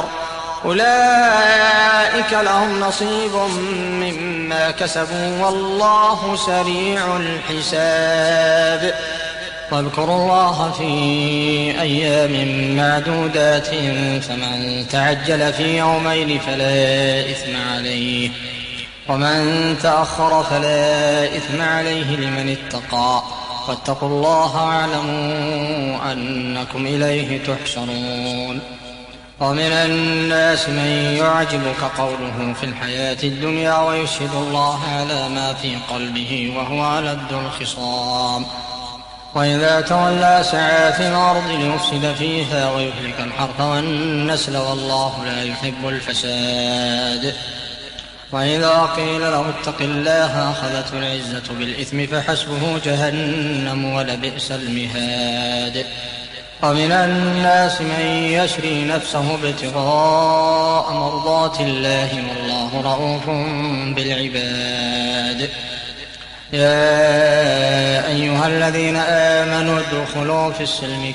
أولئك لهم نصيب مما كسبوا والله سريع الحساب. واذكروا الله في أيام معدودات، فمن تعجل في يومين فلا إثم عليه، ومن تأخر فلا إثم عليه لمن اتقى. واتقوا الله واعلموا أنكم إليه تحشرون. ومن الناس من يعجبك قوله في الحياة الدنيا ويشهد الله على ما في قلبه وهو ألد الخصام، وإذا تولى سعى في الأرض ليفسد فيها ويهلك الحرث والنسل والله لا يحب الفساد. وإذا قيل له اتق الله أخذته العزة بالإثم فحسبه جهنم ولبئس المهاد. ومن الناس من يشري نفسه ابتغاء مرضات الله والله رؤوف بالعباد. يا أيها الذين آمنوا ادخلوا في السلم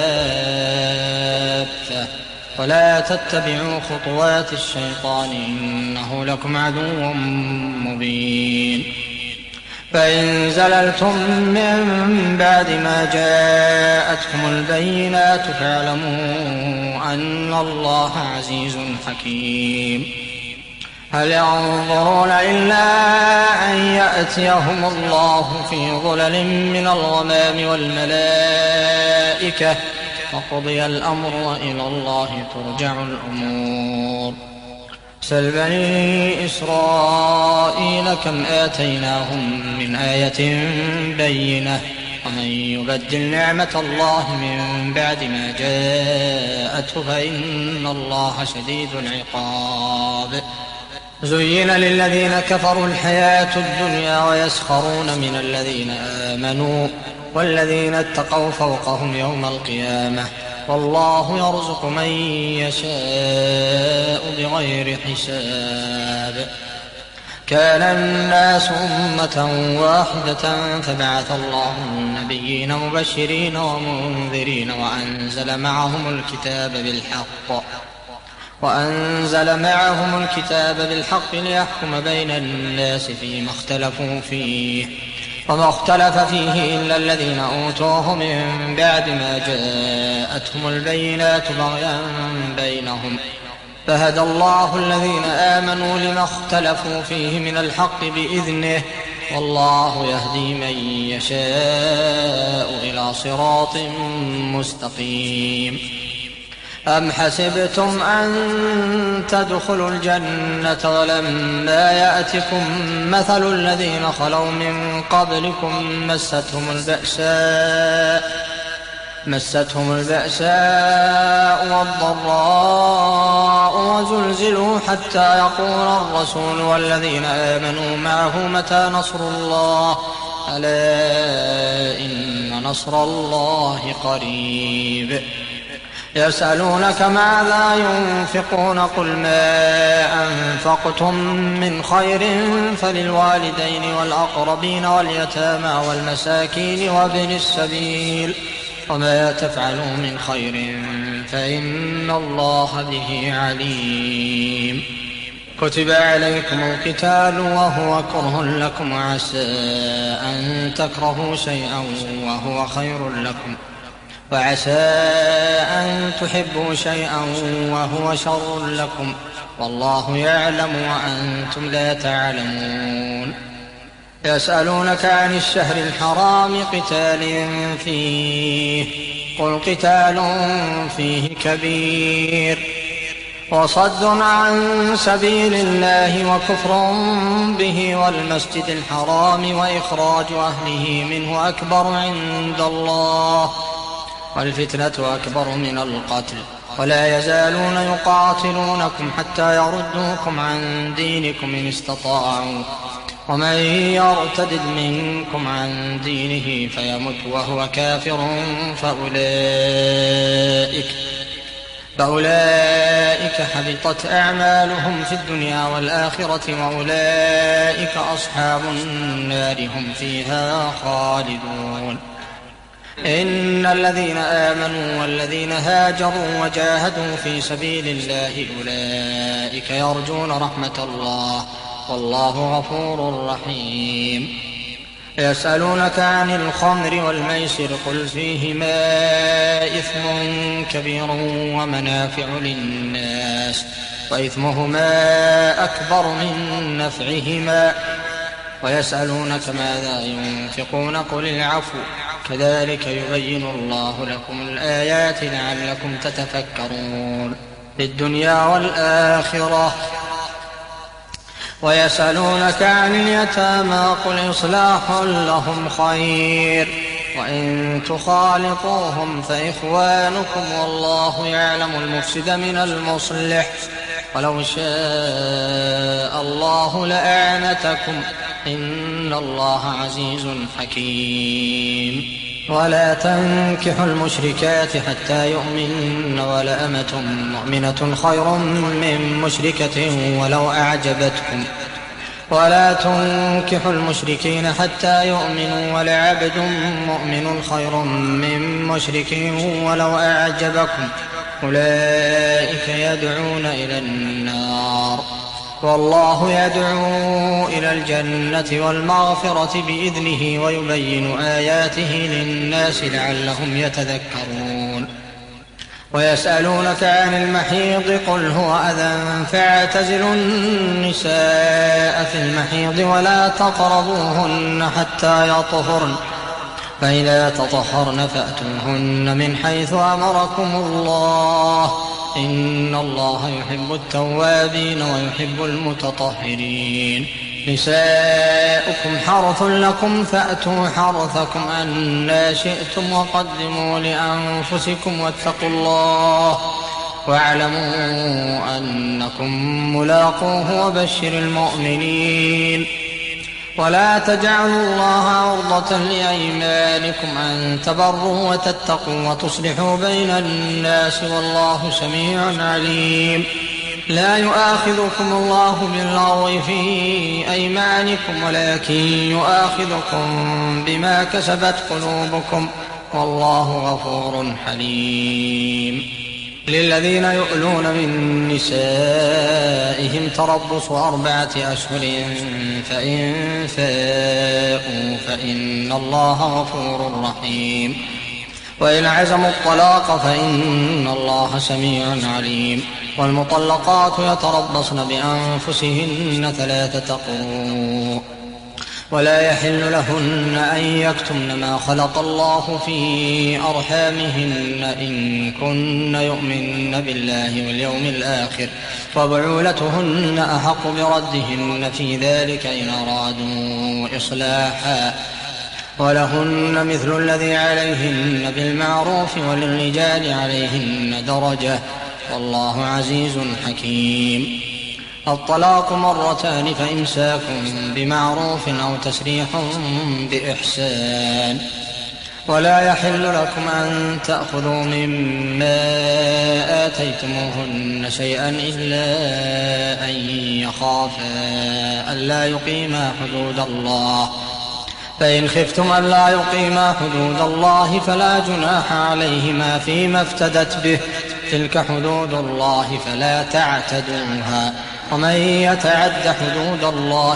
كافة ولا تتبعوا خطوات الشيطان إنه لكم عدو مبين. فإن زللتم من بعد ما جاءتكم البينات فاعلموا أن الله عزيز حكيم. هل ينظرون إلا أن يأتيهم الله في ظلل من الغمام والملائكة وقضي الأمر وإلى الله ترجع الأمور. سل بني إسرائيل كم آتيناهم من آية بينة ومن يبدل نعمة الله من بعد ما جاءته فإن الله شديد العقاب. زين للذين كفروا الحياة الدنيا ويسخرون من الذين آمنوا والذين اتقوا فوقهم يوم القيامة والله يرزق من يشاء بغير حساب. كان الناس أمة واحدة فبعث الله النبيين مبشرين ومنذرين وأنزل معهم الكتاب بالحق ليحكم بين الناس فيما اختلفوا فيه وما اختلف فيه إلا الذين أوتوه من بعد ما جاءتهم البينات بغيا بينهم فهدى الله الذين آمنوا لما اختلفوا فيه من الحق بإذنه والله يهدي من يشاء إلى صراط مستقيم. أم حسبتم أن تدخلوا الجنة ولما يأتكم مثل الذين خلوا من قبلكم مستهم البأساء والضراء وزلزلوا حتى يقول الرسول والذين آمنوا معه متى نصر الله ألا إن نصر الله قريب. يسألونك ماذا ينفقون قل ما أنفقتم من خير فللوالدين والأقربين واليتامى والمساكين وابن السبيل وما تفعلوا من خير فإن الله به عليم. كتب عليكم القتال وهو كره لكم وعسى أن تكرهوا شيئا وهو خير لكم وعسى أن تحبوا شيئا وهو شر لكم والله يعلم وأنتم لا تعلمون. يسألونك عن الشهر الحرام قتال فيه قل قتال فيه كبير وصد عن سبيل الله وكفر به والمسجد الحرام وإخراج أهله منه أكبر عند الله والفتنة أكبر من القتل ولا يزالون يقاتلونكم حتى يردوكم عن دينكم إن استطاعوا ومن يرتد منكم عن دينه فيمت وهو كافر فأولئك حبطت أعمالهم في الدنيا والآخرة وأولئك أصحاب النار هم فيها خالدون. إن الذين آمنوا والذين هاجروا وجاهدوا في سبيل الله أولئك يرجون رحمة الله والله غفور رحيم. يسألونك عن الخمر والميسر قل فيهما إثم كبير ومنافع للناس وإثمهما أكبر من نفعهما ويسألونك ماذا ينفقون قل العفو كذلك يبين الله لكم الآيات لعلكم تتفكرون في الدنيا والآخرة. ويسألونك عن اليتامى قل إصلاح لهم خير وإن تخالطوهم فإخوانكم والله يعلم المفسد من المصلح ولو شاء الله لأعنتكم إن الله عزيز حكيم. ولا تنكحوا المشركات حتى يؤمن ولأمة مؤمنة خير من مشركة ولو أعجبتكم ولا تنكحوا المشركين حتى يؤمنوا ولعبد مؤمن خير من مشرك ولو أعجبكم أولئك يدعون إلى النار والله يدعو إلى الجنة والمغفرة بإذنه ويبين آياته للناس لعلهم يتذكرون. ويسألونك عن المحيض قل هو أذى فاعتزلوا النساء في المحيض ولا تقربوهن حتى يطهرن فإذا تطهرن فأتوهن من حيث أمركم الله إن الله يحب التوابين ويحب المتطهرين. نساؤكم حرث لكم فأتوا حرثكم أنى شئتم وقدموا لأنفسكم واتقوا الله واعلموا أنكم ملاقوه وبشر المؤمنين. ولا تجعلوا الله عرضة لأيمانكم أن تبروا وتتقوا وتصلحوا بين الناس والله سميع عليم. لا يؤاخذكم الله باللغو في أيمانكم ولكن يؤاخذكم بما كسبت قلوبكم والله غفور حليم. للذين يؤلون من نسائهم تربص 4 أشهر فإن فاءوا فإن الله غفور رحيم. وإن عزموا الطلاق فإن الله سميع عليم. والمطلقات يتربصن بأنفسهن 3 قروء ولا يحل لهن أن يكتمن ما خلق الله في أرحامهن إن كن يؤمن بالله واليوم الآخر وبعولتهن أحق بردهن في ذلك إن أرادوا إصلاحا ولهن مثل الذي عليهن بالمعروف وللرجال عليهن درجة والله عزيز حكيم. الطلاق 2 فإمساك بمعروف أو تسريح بإحسان. ولا يحل لكم أن تأخذوا مما آتيتموهن شيئا إلا أن يخافا ألا يقيما حدود الله فإن خفتم ألا يقيما حدود الله فلا جناح عليهما فيما افتدت به تلك حدود الله فلا تعتدوها ومن يتعد حدود الله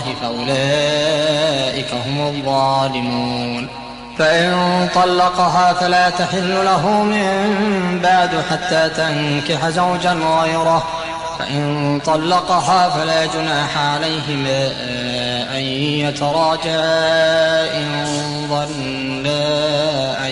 فأولئك هم الظالمون. فإن طلقها فلا تحل له من بعد حتى تنكح زوجا غيره فإن طلقها فلا جناح عليهما أن يتراجعا إن ظنا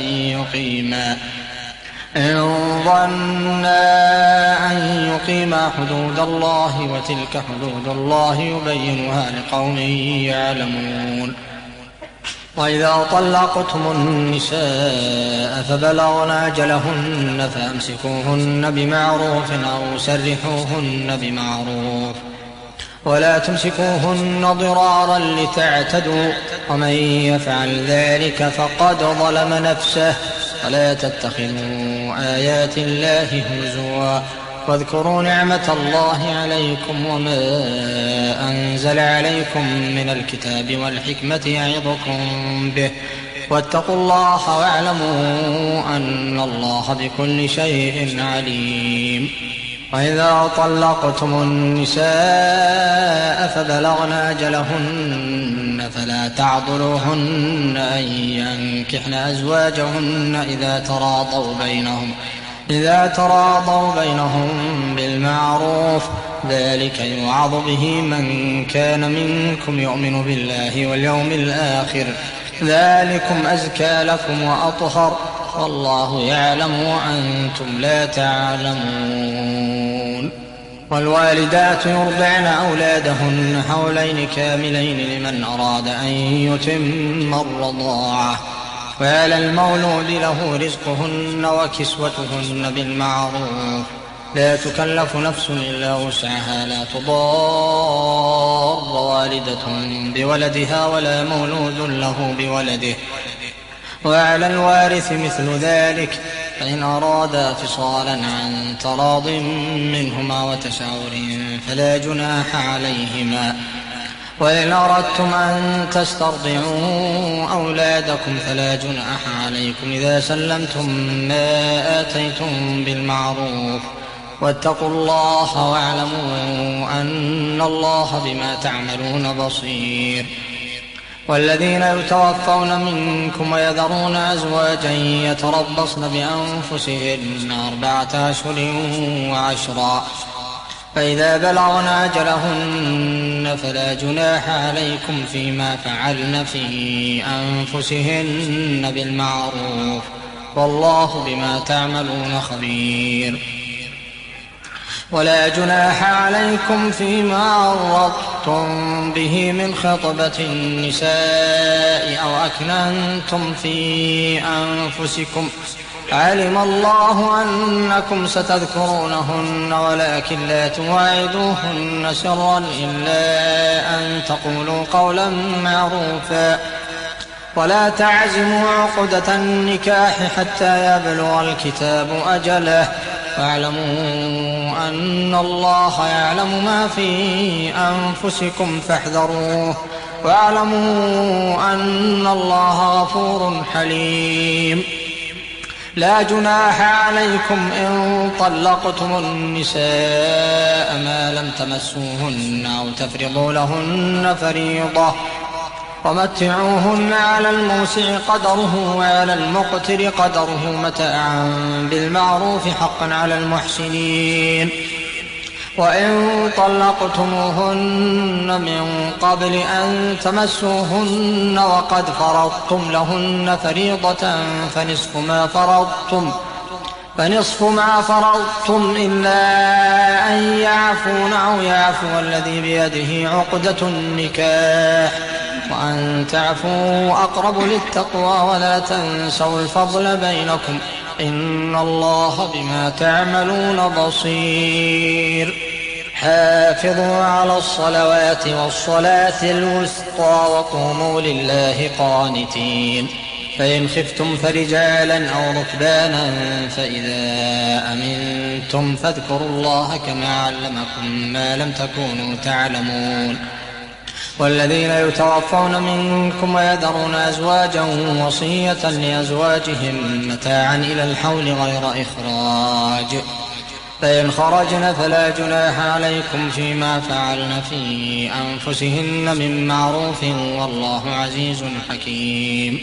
أن يقيما حدود الله وتلك حدود الله يبينها لقوم يعلمون. وإذا طلقتم النساء فبلغن أجلهن فأمسكوهن بمعروف أو سرحوهن بمعروف ولا تمسكوهن ضرارا لتعتدوا ومن يفعل ذلك فقد ظلم نفسه. ولا تتخذوا آيات الله هزوا واذكروا نعمة الله عليكم وما أنزل عليكم من الكتاب والحكمة يعظكم به واتقوا الله واعلموا أن الله بكل شيء عليم. وإذا طلقتم النساء فبلغن أجلهن فلا تعضلوهن أن ينكحن أزواجهن إذا تراضوا بينهم بالمعروف ذلك يوعظ به من كان منكم يؤمن بالله واليوم الآخر ذلكم أزكى لكم وأطهر والله يعلم وأنتم لا تعلمون. والوالدات يرضعن أولادهن حولين كاملين لمن أراد أن يتم الرضاعة وعلى المولود له رزقهن وكسوتهن بالمعروف لا تكلف نفس إلا وسعها لا تضار والدة بولدها ولا مولود له بولده وعلى الوارث مثل ذلك فإن أرادا فصالا عن تراض منهما وتشاور فلا جناح عليهما. وإن أردتم أن تسترضعوا أولادكم فلا جناح عليكم إذا سلمتم ما آتيتم بالمعروف واتقوا الله واعلموا أن الله بما تعملون بصير. والذين يتوفون منكم ويذرون أزواجا يتربصن بأنفسهن 4 أشهر وعشرا فإذا بلغن أجلهن فلا جناح عليكم فيما فعلن في أنفسهن بالمعروف والله بما تعملون خبير. ولا جناح عليكم فيما عرضتم أردتم به من خطبة النساء أو أكننتم في أنفسكم علم الله أنكم ستذكرونهن ولكن لا تواعدوهن سرا إلا أن تقولوا قولا معروفا ولا تعزموا عقدة النكاح حتى يبلغ الكتاب أجله واعلموا أن الله يعلم ما في أنفسكم فاحذروه واعلموا أن الله غفور حليم. لا جناح عليكم إن طلقتم النساء ما لم تمسوهن أو تفرضوا لهن فريضة ومتعوهن على الموسع قدره وعلى المقتر قدره متاعا بالمعروف حقا على المحسنين. وإن طلقتموهن من قبل أن تمسوهن وقد فرضتم لهن فريضة فنصف ما فرضتم إلا أن يعفون أو يعفو الذي بيده عقدة النكاح وأن تعفوا أقرب للتقوى ولا تنسوا الفضل بينكم إن الله بما تعملون بصير. حافظوا على الصلوات والصلاة الوسطى وقوموا لله قانتين. فإن خفتم فرجالا أو ركبانا فإذا أمنتم فاذكروا الله كما علمكم ما لم تكونوا تعلمون. والذين يتوفون منكم ويذرون أزواجا وصية لأزواجهم متاعا إلى الحول غير إخراج فإن خرجن فلا جناح عليكم فيما فعلن في أنفسهن من معروف والله عزيز حكيم.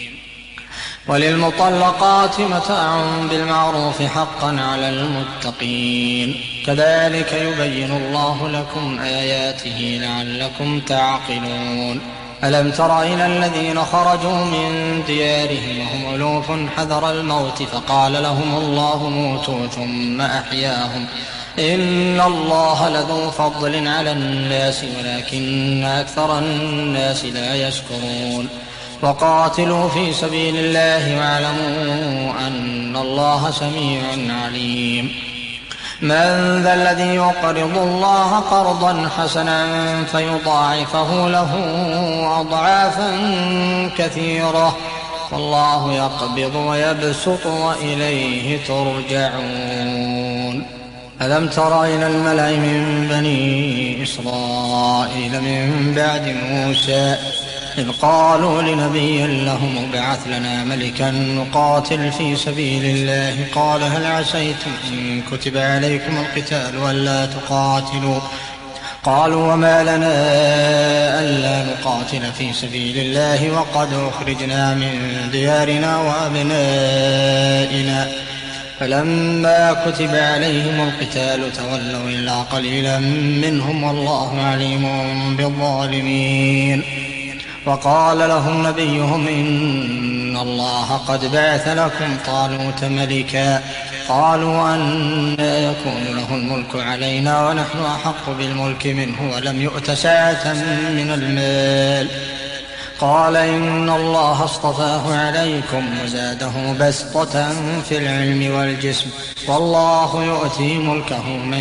وللمطلقات متاع بالمعروف حقا على المتقين. كذلك يبين الله لكم آياته لعلكم تعقلون. ألم تر إلى الذين خرجوا من ديارهم وهم ألوف حذر الموت فقال لهم الله موتوا ثم أحياهم إن الله لذو فضل على الناس ولكن أكثر الناس لا يشكرون. وقاتلوا في سبيل الله واعلموا أن الله سميع عليم. من ذا الذي يقرض الله قرضا حسنا فيضاعفه له أضعافا كثيرة والله يقبض ويبسط وإليه ترجعون. ألم تر إلى الملأ من بني إسرائيل من بعد موسى إذ قالوا لنبي لهم ابعث لنا ملكا نقاتل في سبيل الله قال هل عسيتم إن كتب عليكم القتال ألا تقاتلوا قالوا وما لنا ألا نقاتل في سبيل الله وقد أخرجنا من ديارنا وأبنائنا فلما كتب عليهم القتال تولوا إلا قليلا منهم والله عليم بالظالمين. وقال لهم نبيهم إن الله قد بعث لكم طالوت ملكا قالوا أنى يكون له الملك علينا ونحن أحق بالملك منه ولم يؤت سعة من المال قال إن الله اصطفاه عليكم وزاده بسطة في العلم والجسم والله يؤتي ملكه من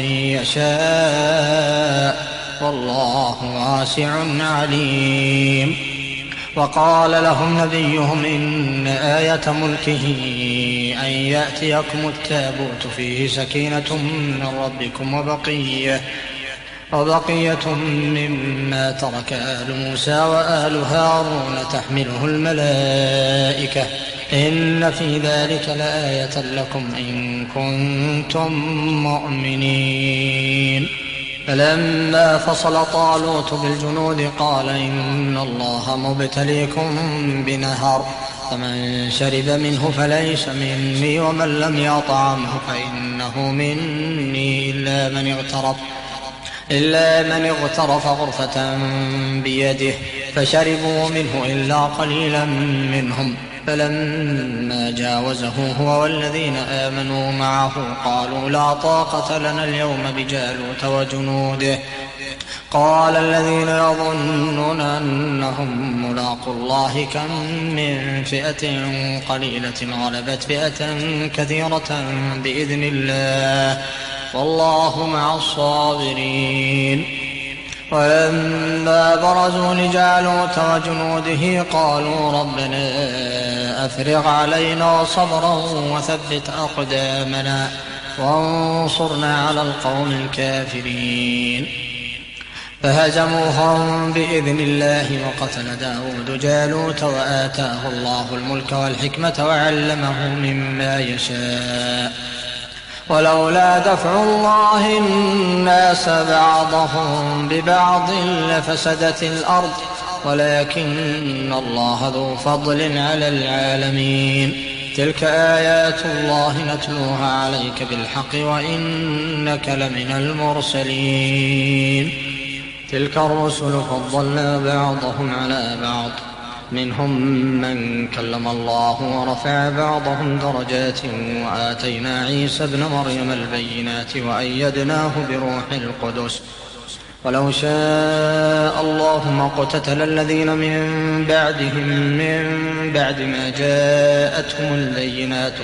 يشاء والله واسع عليم. وقال لهم نبيهم إن آية ملكه أن يأتيكم التابوت فيه سكينة من ربكم وبقية مما ترك آل موسى وآل هارون تحمله الملائكة إن في ذلك لآية لكم إن كنتم مؤمنين. فلما فصل طالوت بالجنود قال إن الله مبتليكم بنهر فمن شرب منه فليس مني ومن لم يطعمه فإنه مني إلا من اغترف غرفة بيده فشربوا منه إلا قليلا منهم فلما جاوزه هو والذين آمنوا معه قالوا لا طاقة لنا اليوم بجالوت وجنوده قال الذين يظنون أنهم ملاقو الله كم من فئة قليلة غلبت فئة كثيرة بإذن الله والله مع الصابرين. ولما برزوا لجالوت وجنوده قالوا ربنا أفرغ علينا صبرا وثبت أقدامنا وانصرنا على القوم الكافرين. فهزموهم بإذن الله وقتل داود جالوت وآتاه الله الملك والحكمة وعلمه مما يشاء. ولولا دفع الله الناس بعضهم ببعض لفسدت الأرض ولكن الله ذو فضل على العالمين. تلك آيات الله نتلوها عليك بالحق وإنك لمن المرسلين. تلك الرسل فضلنا بعضهم على بعض منهم من كلم الله ورفع بعضهم درجات وآتينا عيسى ابن مريم البينات وأيدناه بروح القدس. ولو شاء الله ما اقتتل الذين من بعدهم من بعد ما جاءتهم البينات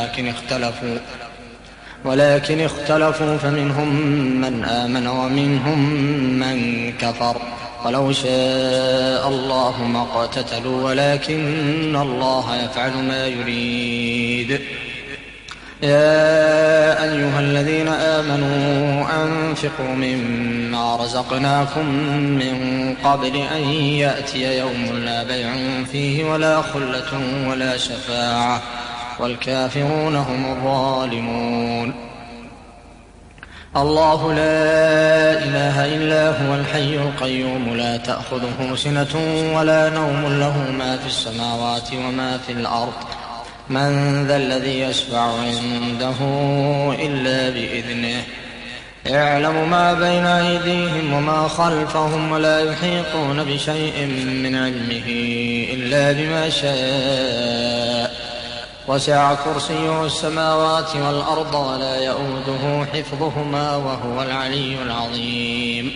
ولكن اختلفوا فمنهم من آمن ومنهم من كفر. ولو شاء الله ما اقتتلوا ولكن الله يفعل ما يريد. يا أيها الذين آمنوا أنفقوا مما رزقناكم من قبل أن يأتي يوم لا بيع فيه ولا خلة ولا شفاعة والكافرون هم الظالمون. الله لا إله إلا هو الحي القيوم لا تأخذه سنة ولا نوم له ما في السماوات وما في الأرض من ذا الذي يشفع عنده إلا بإذنه يعلم ما بين أيديهم وما خلفهم ولا يحيطون بشيء من علمه إلا بما شاء وسع كرسيه السماوات والأرض ولا يؤوده حفظهما وهو العلي العظيم.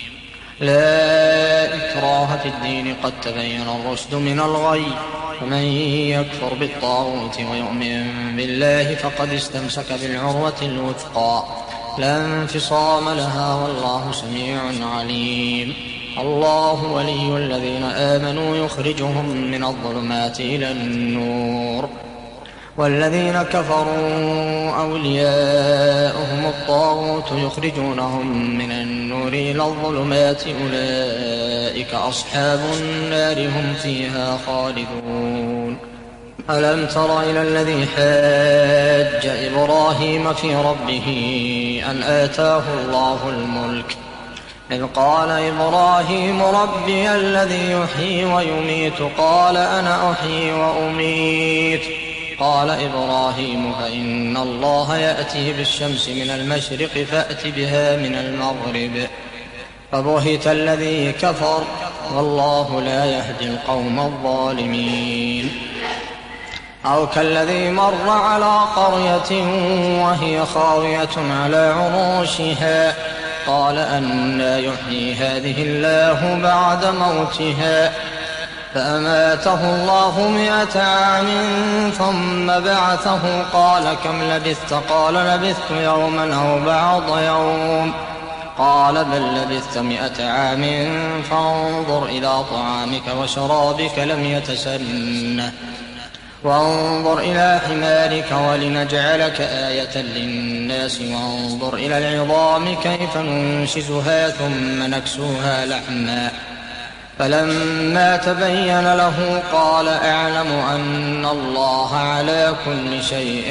لا إكراه في الدين قد تبين الرشد من الغي ومن يكفر بالطاغوت ويؤمن بالله فقد استمسك بالعروة الوثقى لا انفصام لها والله سميع عليم. الله ولي الذين آمنوا يخرجهم من الظلمات إلى النور والذين كفروا أولياؤهم الطاغوت يخرجونهم من النور إلى الظلمات أولئك أصحاب النار هم فيها خالدون. ألم تر إلى الذي حاج إبراهيم في ربه أن آتاه الله الملك إذ قال إبراهيم ربي الذي يحيي ويميت قال أنا أحيي وأميت قال إبراهيم فإن الله يأتي بالشمس من المشرق فأت بها من المغرب فبهت الذي كفر والله لا يهدي القوم الظالمين. أو كالذي مر على قرية وهي خاوية على عروشها قال أنى يحيي هذه الله بعد موتها فأماته الله 100 عام ثم بعثه قال كم لبثت قال لبثت يوما أو بعض يوم قال بل لبثت 100 عام فانظر إلى طعامك وشرابك لم يتسنه وانظر إلى حمارك ولنجعلك آية للناس وانظر إلى العظام كيف ننشزها ثم نكسوها لحما فلما تبين له قال أعلم أن الله على كل شيء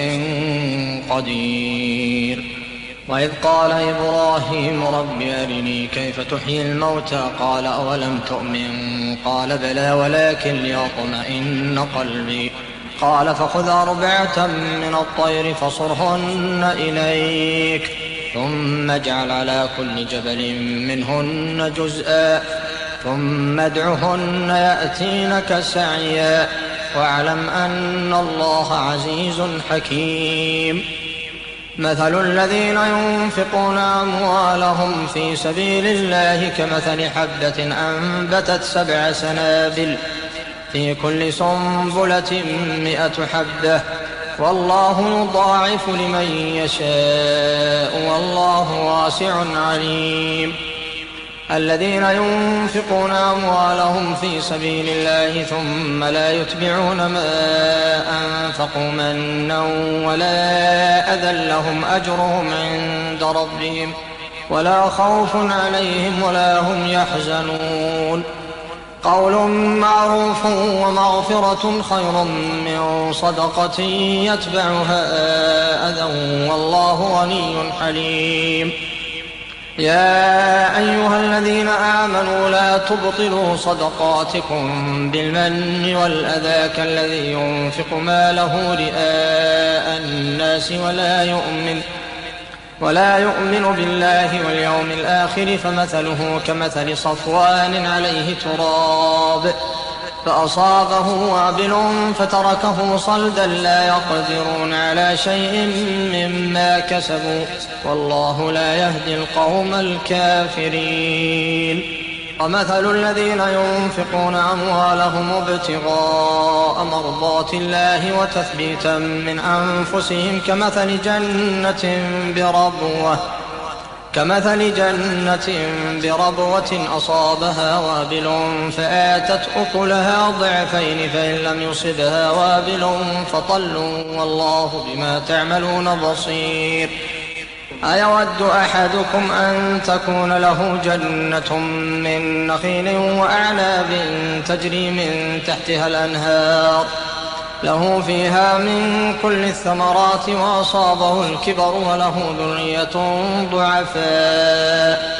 قدير. وإذ قال إبراهيم رب أرني كيف تحيي الموتى قال أولم تؤمن قال بلى ولكن ليطمئن قلبي قال فخذ 4 من الطير فصرهن إليك ثم اجعل على كل جبل منهن جزءا ثم ادعهن يأتينك سعيا واعلم أن الله عزيز حكيم. مثل الذين ينفقون أموالهم في سبيل الله كمثل حبة أنبتت 7 سنابل في كل سنبلة 100 حبة والله يضاعف لمن يشاء والله واسع عليم. الذين ينفقون أموالهم في سبيل الله ثم لا يتبعون ما أنفقوا منا ولا أذى لهم أجرهم عند ربهم ولا خوف عليهم ولا هم يحزنون. قول معروف ومغفرة خير من صدقة يتبعها أذى والله غني حليم. يا أيها الذين آمنوا لا تبطلوا صدقاتكم بالمن والأذى كالذي ينفق ماله رئاء الناس ولا يؤمن بالله واليوم الآخر فمثله كمثل صفوان عليه تراب فأصابه وابل فتركه صلدا لا يقدرون على شيء مما كسبوا والله لا يهدي القوم الكافرين. ومثل الذين ينفقون أموالهم ابتغاء مرضات الله وتثبيتا من أنفسهم كمثل جنة بربوة أصابها وابل فآتت أكلها ضعفين فإن لم يصبها وابل فطل والله بما تعملون بصير. أيود أحدكم أن تكون له جنة من نخيل وأعناب تجري من تحتها الأنهار له فيها من كل الثمرات وأصابه الكبر وله ذرية ضعفاء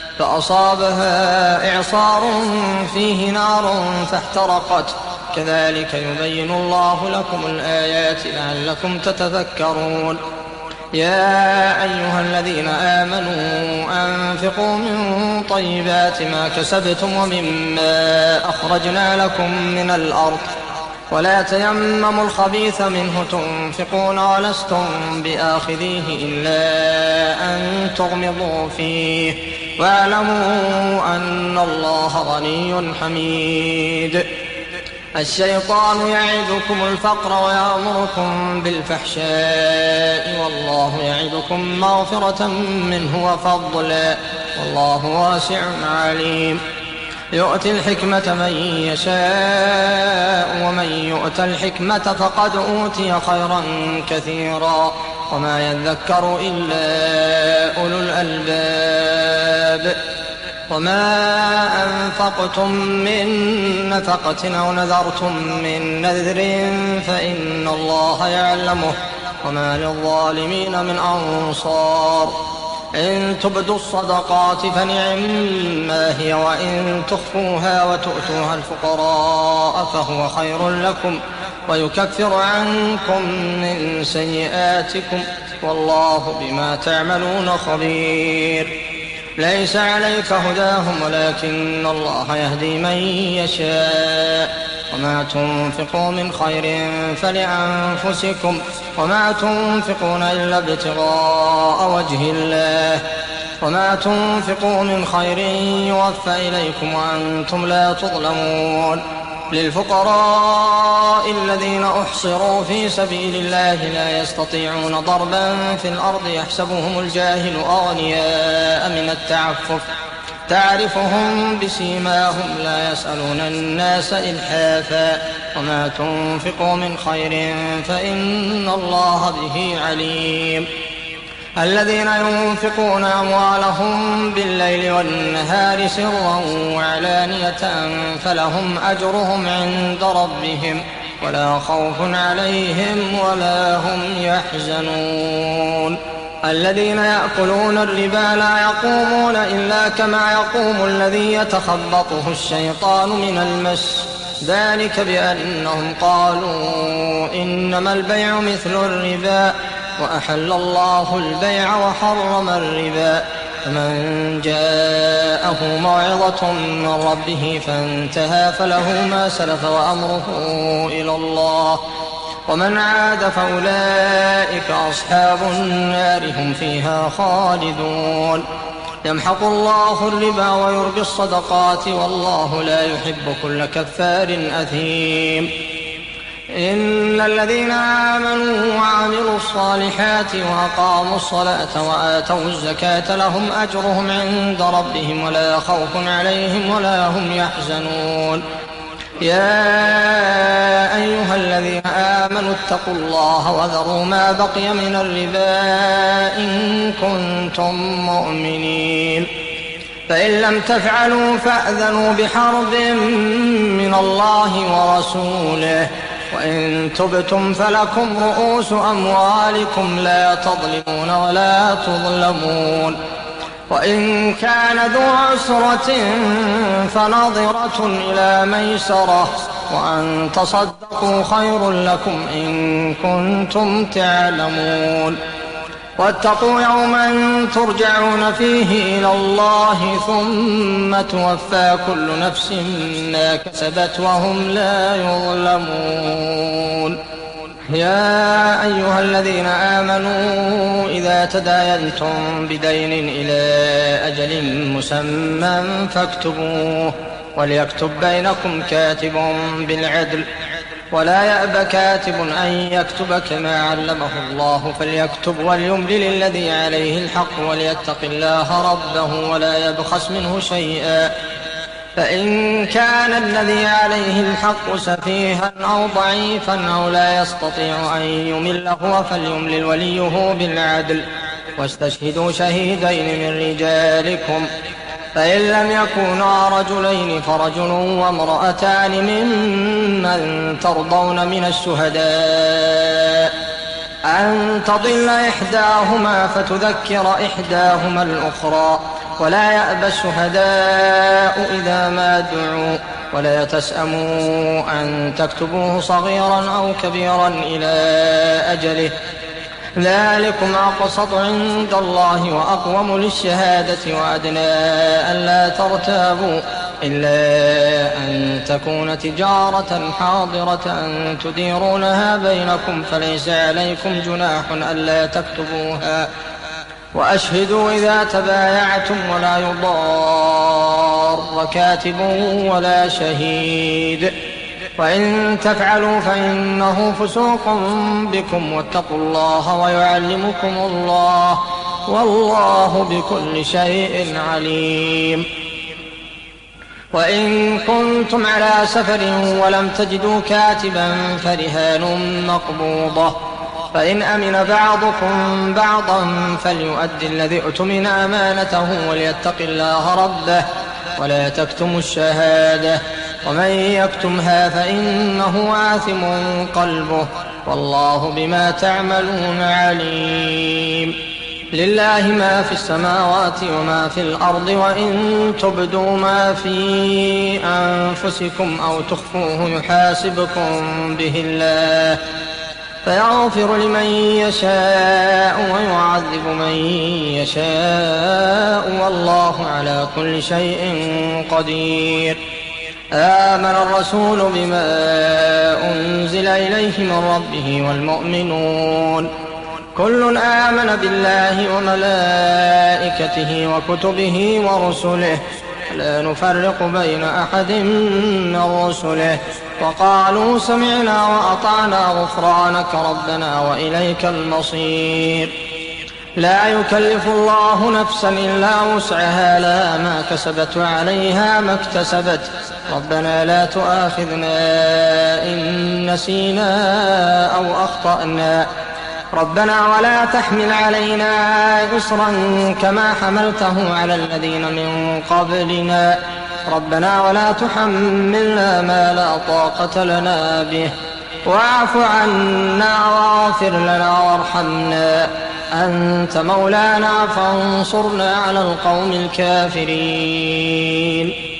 فأصابها إعصار فيه نار فاحترقت كذلك يبين الله لكم الآيات لعلكم تتذكرون. يا أيها الذين آمنوا أنفقوا من طيبات ما كسبتم ومما أخرجنا لكم من الأرض ولا تيمموا الخبيث منه تنفقون ولستم بآخذيه إلا أن تغمضوا فيه واعلموا أن الله غني حميد. الشيطان يعدكم الفقر ويأمركم بالفحشاء والله يعدكم مغفرة منه وفضلا والله واسع عليم. يؤتي الحكمة من يشاء ومن يؤت الحكمة فقد أوتي خيرا كثيرا وما يذكر إلا أولو الألباب. وما أنفقتم من نفقة أو نذرتم من نذر فإن الله يعلمه وما للظالمين من أنصار. إن تبدوا الصدقات فنعما هي وإن تخفوها وتؤتوها الفقراء فهو خير لكم ويكفر عنكم من سيئاتكم والله بما تعملون خبير. ليس عليك هداهم ولكن الله يهدي من يشاء وما تنفقوا من خير فلأنفسكم وما تنفقون إلا ابتغاء وجه الله وما تنفقوا من خير يوفى إليكم وأنتم لا تظلمون. للفقراء الذين أحصروا في سبيل الله لا يستطيعون ضربا في الأرض يحسبهم الجاهل أغنياء من التعفف تعرفهم بسيماهم لا يسألون الناس إلحافا وما تنفقوا من خير فإن الله به عليم. الذين ينفقون أموالهم بالليل والنهار سرا وعلانية فلهم أجرهم عند ربهم ولا خوف عليهم ولا هم يحزنون. الذين يأكلون الربا لا يقومون إلا كما يقوم الذي يتخبطه الشيطان من المس ذلك بأنهم قالوا إنما البيع مثل الربا وأحل الله البيع وحرم الربا فمن جاءه موعظة من ربه فانتهى فله ما سلف وأمره إلى الله ومن عاد فأولئك أصحاب النار هم فيها خالدون. يمحق الله الربا ويربي الصدقات والله لا يحب كل كفار أثيم. إن الذين آمنوا وعملوا الصالحات وأقاموا الصلاة وآتوا الزكاة لهم أجرهم عند ربهم ولا خوف عليهم ولا هم يحزنون. يا أيها الذين آمنوا اتقوا الله وذروا ما بقي من الربا إن كنتم مؤمنين، فإن لم تفعلوا فأذنوا بحرب من الله ورسوله، وإن تبتم فلكم رؤوس أموالكم لا تظلمون ولا تظلمون. وإن كان ذو عسرة فنظرة إلى ميسرة وأن تصدقوا خير لكم إن كنتم تعلمون. واتقوا يوما ترجعون فيه إلى الله ثم توفى كل نفس ما كسبت وهم لا يظلمون. يا أيها الذين آمنوا إذا تداينتم بدين إلى أجل مسمى فاكتبوه وليكتب بينكم كاتب بالعدل ولا يأب كاتب أن يكتب كما علمه الله فليكتب وليملل الذي عليه الحق وليتق الله ربه ولا يبخس منه شيئا، فإن كان الذي عليه الحق سفيها أو ضعيفا أو لا يستطيع أن يمل هو فليملل وليه بالعدل واستشهدوا شهيدين من رجالكم، فإن لم يكونا رجلين فرجل وامرأتان ممن ترضون من الشهداء أن تضل إحداهما فتذكر إحداهما الأخرى، ولا يأبى الشهداء إذا ما دعوا ولا تسأموا أن تكتبوه صغيرا أو كبيرا إلى أجله، ذلكم أقسط عند الله وأقوم للشهادة وأدنى ألا ترتابوا إلا أن تكون تجارة حاضرة تديرونها بينكم فليس عليكم جناح ألا تكتبوها، وأشهدوا إذا تبايعتم ولا يضار كاتب ولا شهيد، وإن تفعلوا فإنه فسوق بكم واتقوا الله ويعلمكم الله والله بكل شيء عليم. وإن كنتم على سفر ولم تجدوا كاتبا فرهان مقبوضة، فإن أمن بعضكم بعضا فليؤدي الذي اؤتمن أمانته وليتق الله ربه ولا تكتموا الشهادة ومن يكتمها فإنه آثم قلبه والله بما تعملون عليم. لله ما في السماوات وما في الأرض وإن تبدوا ما في أنفسكم أو تخفوه يحاسبكم به الله فيغفر لمن يشاء ويعذب من يشاء والله على كل شيء قدير. آمن الرسول بما أنزل إليه من ربه والمؤمنون كل آمن بالله وملائكته وكتبه ورسله لا نفرق بين أحد من رسله وقالوا سمعنا وأطعنا غفرانك ربنا وإليك المصير. لا يكلف الله نفسا إلا وسعها لها ما كسبت وعليها ما اكتسبت ربنا لا تؤاخذنا إن نسينا أو أخطأنا ربنا ولا تحمل علينا إصرا كما حملته على الذين من قبلنا ربنا ولا تحملنا ما لا طاقة لنا به واعف عنا واغفر لنا وارحمنا أنت مولانا فانصرنا على القوم الكافرين.